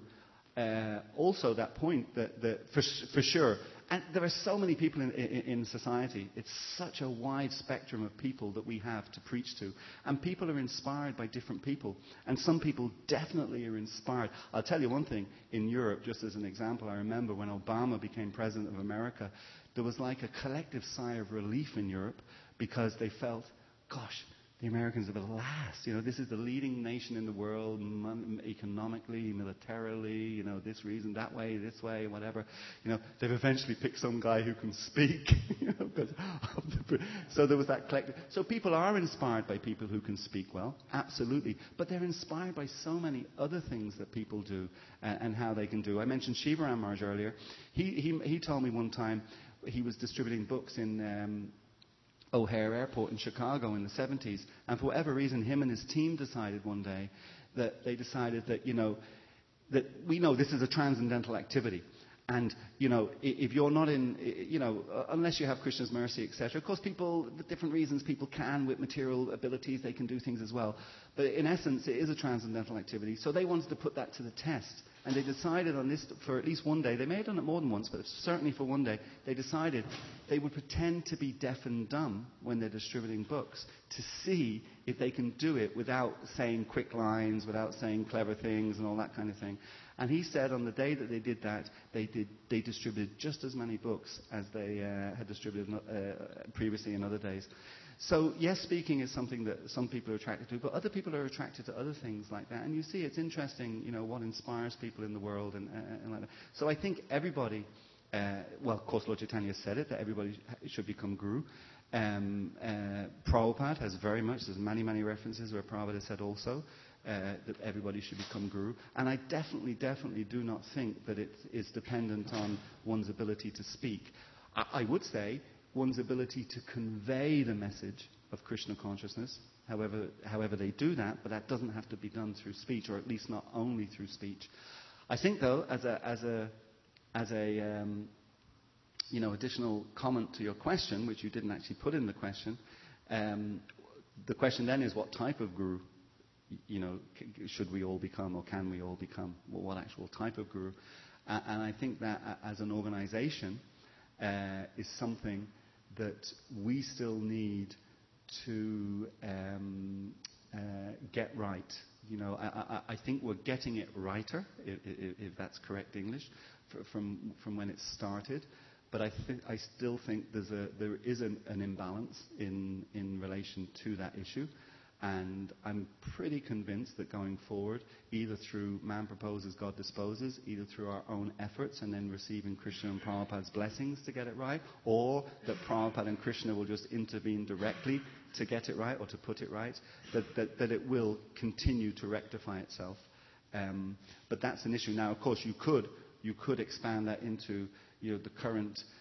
uh, also that point that, that for, for sure, and there are so many people in, in, in society, it's such a wide spectrum of people that we have to preach to, and people are inspired by different people, and some people definitely are inspired. I'll tell you one thing, in Europe, just as an example, I remember when Obama became president of America, there was like a collective sigh of relief in Europe, because they felt, gosh, the Americans have at last, you know, this is the leading nation in the world, mon- economically, militarily, you know, this reason, that way, this way, whatever. You know, they've eventually picked some guy who can speak. You know, 'cause of the, so there was that collective. So people are inspired by people who can speak well, absolutely. But they're inspired by so many other things that people do uh, and how they can do. I mentioned Shivaram Maharaj earlier. He, he, he told me one time he was distributing books in Um, O'Hare Airport in Chicago in the seventies, and for whatever reason, him and his team decided one day that they decided that, you know, that we know this is a transcendental activity. And, you know, if you're not in, you know, unless you have Krishna's mercy, et cetera. Of course, people, for different reasons, people can, with material abilities, they can do things as well. But in essence, it is a transcendental activity. So they wanted to put that to the test. And they decided on this, for at least one day, they may have done it more than once, but certainly for one day, they decided they would pretend to be deaf and dumb when they're distributing books to see if they can do it without saying quick lines, without saying clever things and all that kind of thing. And he said on the day that they did that, they did they distributed just as many books as they uh, had distributed uh, previously in other days. So, yes, speaking is something that some people are attracted to, but other people are attracted to other things like that. And you see, it's interesting, you know, what inspires people in the world and, uh, and like that. So I think everybody, uh, well, of course, Lord Chaitanya said it, that everybody should become guru. Um, uh, Prabhupada has very much, there's many, many references where Prabhupada has said also uh, that everybody should become guru. And I definitely, definitely do not think that it is dependent on one's ability to speak. I, I would say one's ability to convey the message of Krishna consciousness, however, however they do that, but that doesn't have to be done through speech, or at least not only through speech. I think, though, as a, as a, as a um, you know, additional comment to your question, which you didn't actually put in the question, um, the question then is, what type of guru, you know, c- should we all become, or can we all become? Well, what actual type of guru? Uh, and I think that uh, as an organization uh, is something that we still need to um, uh, get right. You know, I, I, I think we're getting it righter, if, if, if that's correct English, for, from from when it started. But I, th- I still think there's a, there is an, an imbalance in, in relation to that issue. And I'm pretty convinced that going forward, either through man proposes, God disposes, either through our own efforts and then receiving Krishna and Prabhupada's blessings to get it right, or that Prabhupada and Krishna will just intervene directly to get it right or to put it right, that, that, that it will continue to rectify itself. Um, but that's an issue. Now, of course, you could, you could expand that into, you know, the current,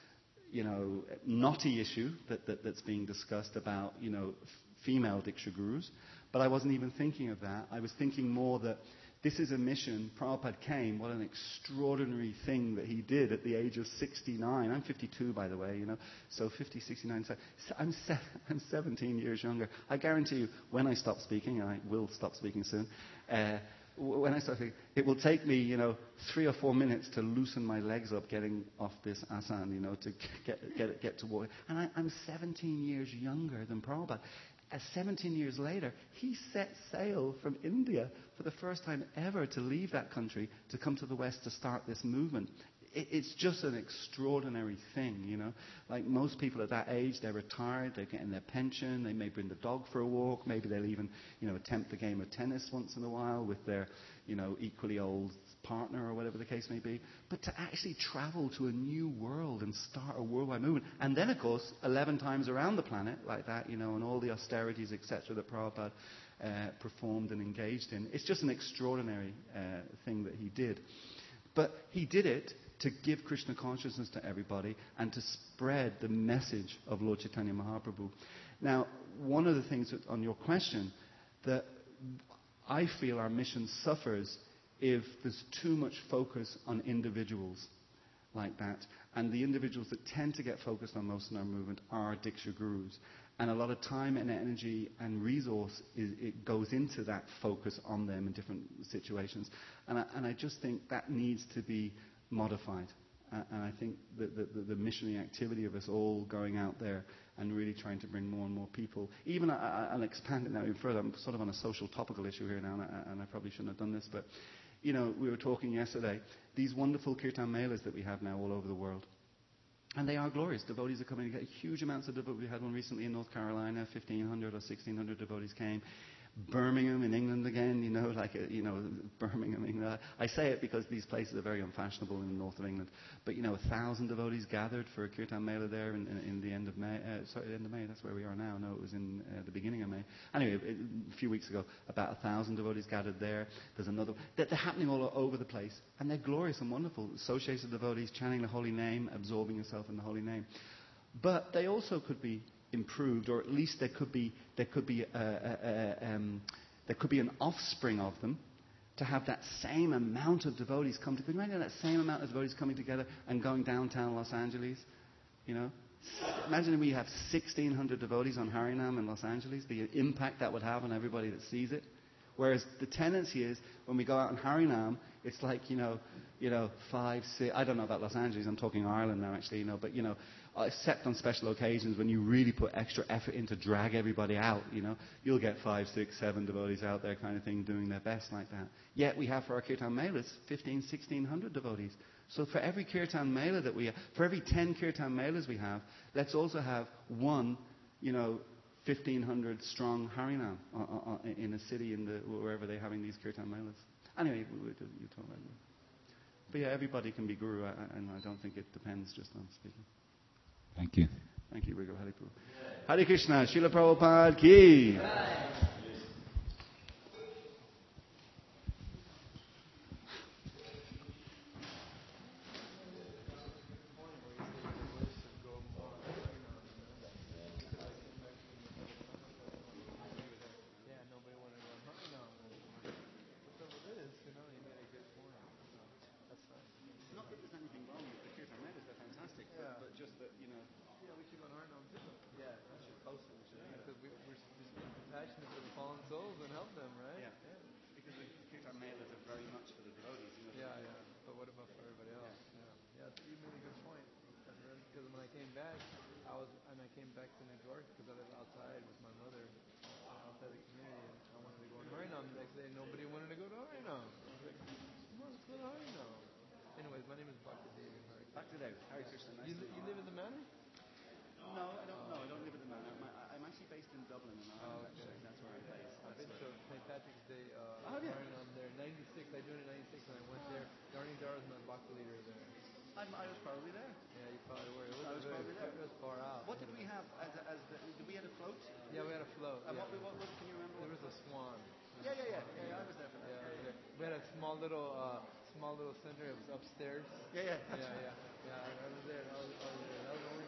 you know, knotty issue that, that, that's being discussed about, you know, f- female Diksha gurus. But I wasn't even thinking of that. I was thinking more that this is a mission. Prabhupada came. What an extraordinary thing that he did at the age of sixty-nine. I'm fifty-two, by the way, you know. So fifty, sixty-nine. So I'm, se- I'm seventeen years younger. I guarantee you, when I stop speaking, and I will stop speaking soon, uh, when I start speaking, it will take me, you know, three or four minutes to loosen my legs up getting off this asan, you know, to get get get to walk. And I, I'm seventeen years younger than Prabhupada. As seventeen years later, he set sail from India for the first time ever to leave that country to come to the West to start this movement. It, it's just an extraordinary thing, you know. Like most people at that age, they're retired, they're getting their pension, they may bring the dog for a walk, maybe they'll even, you know, attempt a game of tennis once in a while with their, you know, equally old partner or whatever the case may be. But to actually travel to a new world and start a worldwide movement, and then of course eleven times around the planet like that, you know, and all the austerities, et cetera, that Prabhupada uh, performed and engaged in. It's just an extraordinary uh, thing that he did. But he did it to give Krishna consciousness to everybody and to spread the message of Lord Chaitanya Mahaprabhu. Now, one of the things that, on your question, that I feel our mission suffers if there's too much focus on individuals like that. And the individuals that tend to get focused on most in our movement are Diksha gurus. And a lot of time and energy and resource is, it goes into that focus on them in different situations. And I, and I just think that needs to be modified. Uh, and I think that the, the, the missionary activity of us all going out there and really trying to bring more and more people. Even, I, I'll expand it now even further. I'm sort of on a social topical issue here now, and I, and I probably shouldn't have done this, but you know, we were talking yesterday, these wonderful kirtan melas that we have now all over the world. And they are glorious. Devotees are coming. Huge amounts of devotees. We had one recently in North Carolina, fifteen hundred or sixteen hundred devotees came. Birmingham in England again, you know, like, a, you know, Birmingham, England. I say it because these places are very unfashionable in the north of England. But, you know, a thousand devotees gathered for a kirtan mela there in, in, in the end of May. Uh, sorry, the end of May, that's where we are now. No, it was in uh, the beginning of May. Anyway, it, a few weeks ago, about a thousand devotees gathered there. There's another. They're, they're happening all over the place. And they're glorious and wonderful. Associated devotees chanting the holy name, absorbing yourself in the holy name. But they also could be improved, or at least there could be there could be a, a, a, um, there could be an offspring of them to have that same amount of devotees come together. Imagine that same amount of devotees coming together and going downtown Los Angeles. You know, imagine if we have sixteen hundred devotees on Harinam in Los Angeles. The impact that would have on everybody that sees it. Whereas the tendency is when we go out in Harinam, it's like, you know, you know, five, six, I don't know about Los Angeles, I'm talking Ireland now actually, you know, but, you know, except on special occasions when you really put extra effort in to drag everybody out, you know, you'll get five, six, seven devotees out there kind of thing doing their best like that. Yet we have for our Kirtan Melas fifteen, sixteen hundred devotees. So for every Kirtan Mela that we have, for every ten Kirtan Melas we have, let's also have one, you know, fifteen hundred strong Harinam uh, uh, in a city in the wherever they're having these Kirtan Melas. Anyway, we, we, you talk about it. But yeah, everybody can be guru, uh, and I don't think it depends just on speaking. Thank you. Thank you, Rigo Hari Prabhu. Hare Krishna, Srila Prabhupada ki. You, li- you live in the manor? No, I don't. No, I don't live at the manor. My, I- I'm actually based in Dublin, in Ireland. Oh, okay. Actually, that's where I'm based. I've been That's to where- Saint Patrick's Day uh, Oh, yeah. Iron on there. ninety-six, I joined in ninety-six and I went there. Darnie Dar was my bhakti leader there. I'm, I was probably there. Yeah, you probably were. It was, I was very, probably there. it was far out. What did we have as, a, as the, did we have a float? Yeah, we had a float. And yeah. what, we- what was? Can you remember? There what was a swan. Yeah, yeah, yeah, yeah, yeah. I was there for that. Yeah, Yeah, yeah, there- we had a small little, uh, small little center. It was upstairs. yeah. yeah, Yeah, that's yeah, right. yeah. I I was there. I was, I was there. That was the only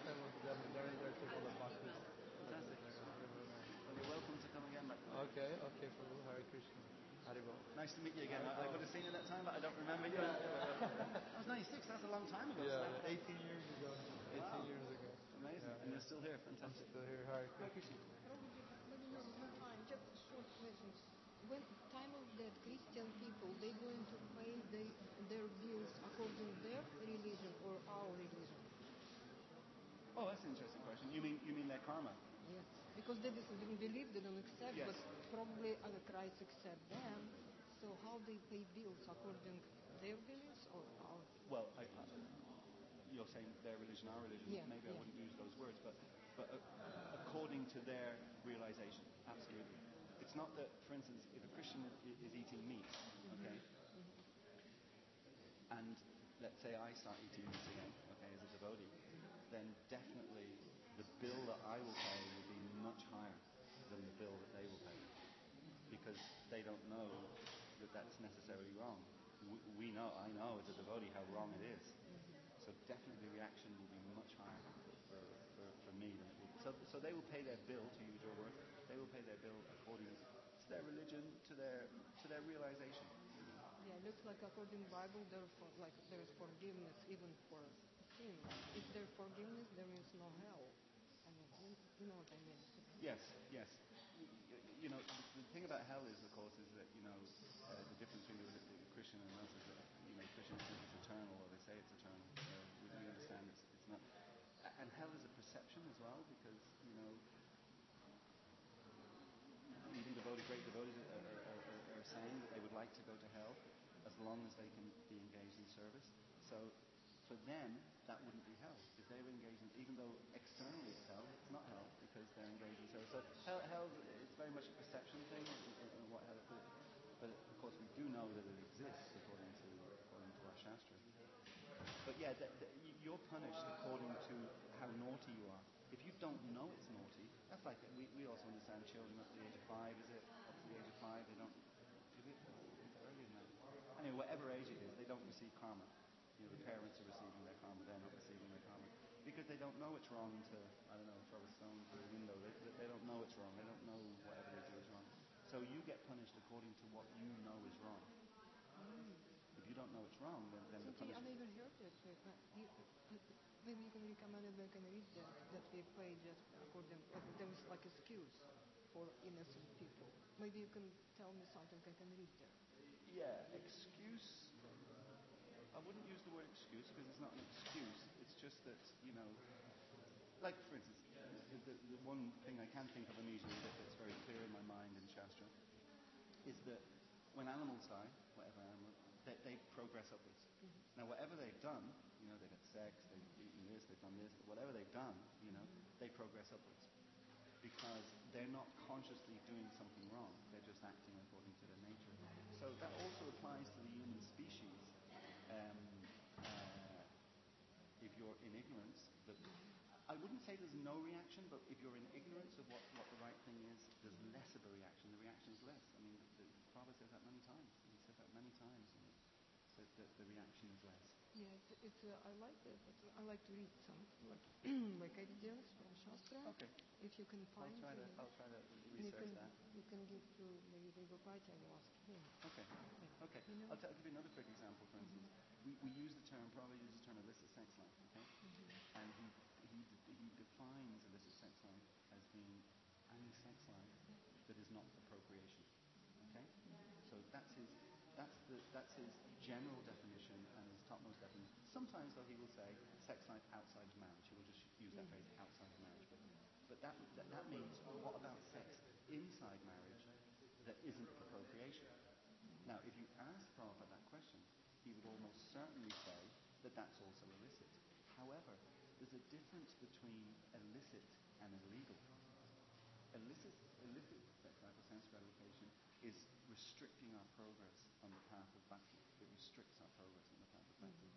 Kefalu, Hare Krishna, Haribo. Nice to meet you again. I, I would have seen you that time, but I don't remember you. That was ninety-six. That's a long time ago. Yeah, So eighteen years ago. eighteen Wow. years ago. Amazing. Yeah, And yeah. you're still here. I'm Fantastic. still here, Hare Hare Krishna. Krishna. Maybe not no time, just short questions. When time of that Christian people, they going to pay they, their bills according to their religion or our religion? Oh, that's an interesting question. You mean you mean their karma? Yes, because they just didn't believe, they don't accept, Yes. but probably other Christ accept them. So how they pay bills according their beliefs or our? Well, I, I, you're saying their religion, our religion. Yeah, Maybe I yeah. wouldn't use those words, but but uh, according to their realization, absolutely. It's not that, for instance, if a Christian is, is eating meat, okay, and let's say I start eating meat again, okay, as a devotee, then definitely the bill that I will pay will be much higher than the bill that they will pay, because they don't know that that's necessarily wrong. We, we know, I know as a devotee how wrong it is. So definitely the reaction will be much higher for, for, for me than it will. So, so they will pay their bill, to use your word, they will pay their bill according to their religion, to their to their realization. Yeah, it looks like according to Bible, there for, like there's forgiveness even for sin. If there's forgiveness, there is no hell. I mean, you, you know what I mean? Yes, yes. You, you know, the, the thing about hell is, of course, is that, you know, uh, the difference between the, the Christian and us is that, you know, Christians think it's eternal, or they say it's eternal. So we, we understand it's, it's not. And hell is a perception as well, because, you know, even devoted, great devotees are, are, are, are saying that they would like to go to hell as long as they can be engaged in service. So for them, that wouldn't be hell. If they were engaged in, even though externally it's hell, it's not hell because they're engaged in service. So hell, hell it's very much a perception thing, and what hell is. But of course, we do know that it exists according to according to our Shastra. But yeah, that, that you're punished according to how naughty you are. If you don't know it's naughty, that's like we, we also understand children up to the age of five. Is it up to the age of five? They don't. Is it earlier than that? Anyway, whatever age it is, they don't receive karma. You know, the parents are receiving their karma. They're not receiving their karma because they don't know it's wrong to, I don't know, throw a stone through a window. They, they don't know it's wrong. They don't know whatever they do is wrong. So you get punished according to what you know is wrong. If you don't know it's wrong, then, then the Something I punishment. never heard that. Uh, you, uh, maybe you can recommend that I can read that, that we pay just according, like there is like excuse for innocent people. Maybe you can tell me something I can read there. Yeah, excuse. I wouldn't use the word excuse because it's not an excuse. It's just that, you know, like for instance, the, the one thing I can think of immediately that, that's very clear in my mind in Shastra is that when animals die, whatever animal, they, they progress upwards. Mm-hmm. Now, whatever they've done, you know, they've had sex, they've eaten this, they've done this, whatever they've done, you know, they progress upwards because they're not consciously doing something wrong. They're just acting according to their nature. So that also applies to the human species. Um, uh, if you're in ignorance, the, I wouldn't say there's no reaction, but if you're in ignorance of what, what the right thing is, there's less of a reaction. The reaction is less. I mean, the, the Prabhupada says that many times. He said that many times. You know, that, that the reaction is less. Yeah, it's, it's uh, I like that, but I like to read some like like evidence from Shastra. Okay. If you can I'll find try to, it, I'll try to you research can that. you can give to maybe the Gopati and ask him. Okay. Yeah. Okay. You know? I'll, t- I'll give you another quick example, for instance. We, we use the term, probably use the term illicit sex life, okay? And he, he, d- he defines illicit sex life as being any sex life that is not for procreation, okay? So that's his, that's the, that's his general definition and his topmost definition. Sometimes, though, he will say sex life outside of marriage. He will just use that phrase outside of marriage. But, but that, that, that means, what about sex inside marriage that isn't for procreation? Now, if you ask Prabhupada that question, he would almost certainly say that that's also illicit. However, there's a difference between illicit and illegal. Illicit, illicit sex life or sense gratification is restricting our progress on the path of bhakti. It restricts our progress on the path of bhakti.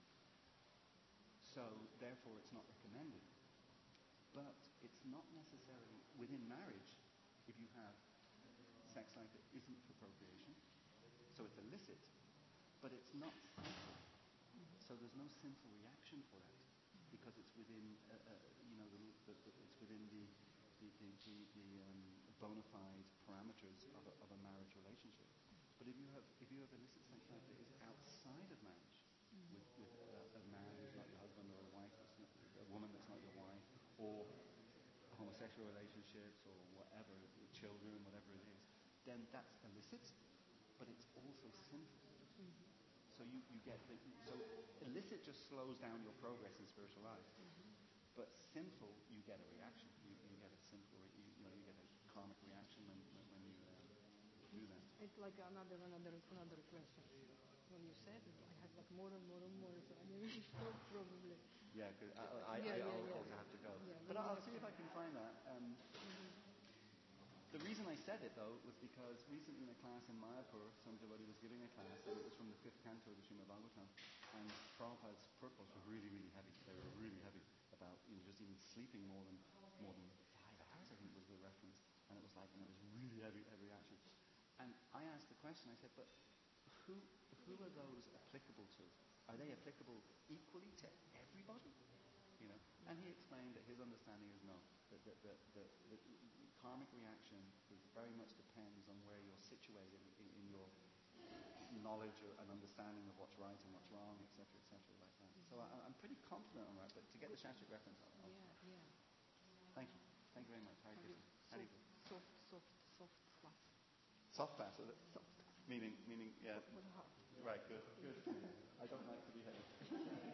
So, therefore, it's not recommended. But it's not necessarily within marriage if you have sex life that isn't for procreation. So it's illicit, but it's not sinful. So there's no sinful reaction for that because it's within, uh, uh, you know, the, the, the, it's within the the, the, the, the um, bona fide parameters of a, of a marriage relationship. But if you have if you have illicit sexuality that is outside of marriage, Mm-hmm. with, with a, a man who's not your husband or a wife that's not, a woman that's not your wife, or homosexual relationships or whatever, children, whatever it is, then that's illicit, but it's also sinful. Mm-hmm. So you, you get the, so illicit just slows down your progress in spiritual life, Mm-hmm. but sinful you get a reaction. You, you get a sinful, re- you, you know, you get a karmic reaction when when, when you um, do that. It's like another another another question. When you said it, I had like more and more and more, so I didn't stop probably. Yeah, because I, I, Yeah, I yeah, al- yeah. also have to go. Yeah, but we I'll have see if I can find that. Um, The reason I said it, though, was because recently in a class in Mayapur, some devotee was giving a class, and it was from the fifth canto of the Srimad Bhagavatam, and Prabhupada's purpose were really, really heavy. They were really heavy about, you know, just even sleeping more than more than five hours, I think was the reference, and it was like, and it was really heavy, heavy reaction. And I asked the question, I said, but who who are those applicable to? Are they applicable equally to everybody? You know, and he explained that his understanding is no, that that, that, that, that karmic reaction is very much depends on where you're situated in, in your knowledge or, and understanding of what's right and what's wrong, et cetera, et cetera, like that. So I, I'm pretty confident on that, but to get the Shastric reference, I'll, I'll Yeah, yeah. thank you, thank you very much. Hare Krishna. Hare Krishna. Soft, soft, soft class. Soft pass, is it? Soft. Meaning, meaning, yeah. With heart. Right, good, good. I don't like to be heavy.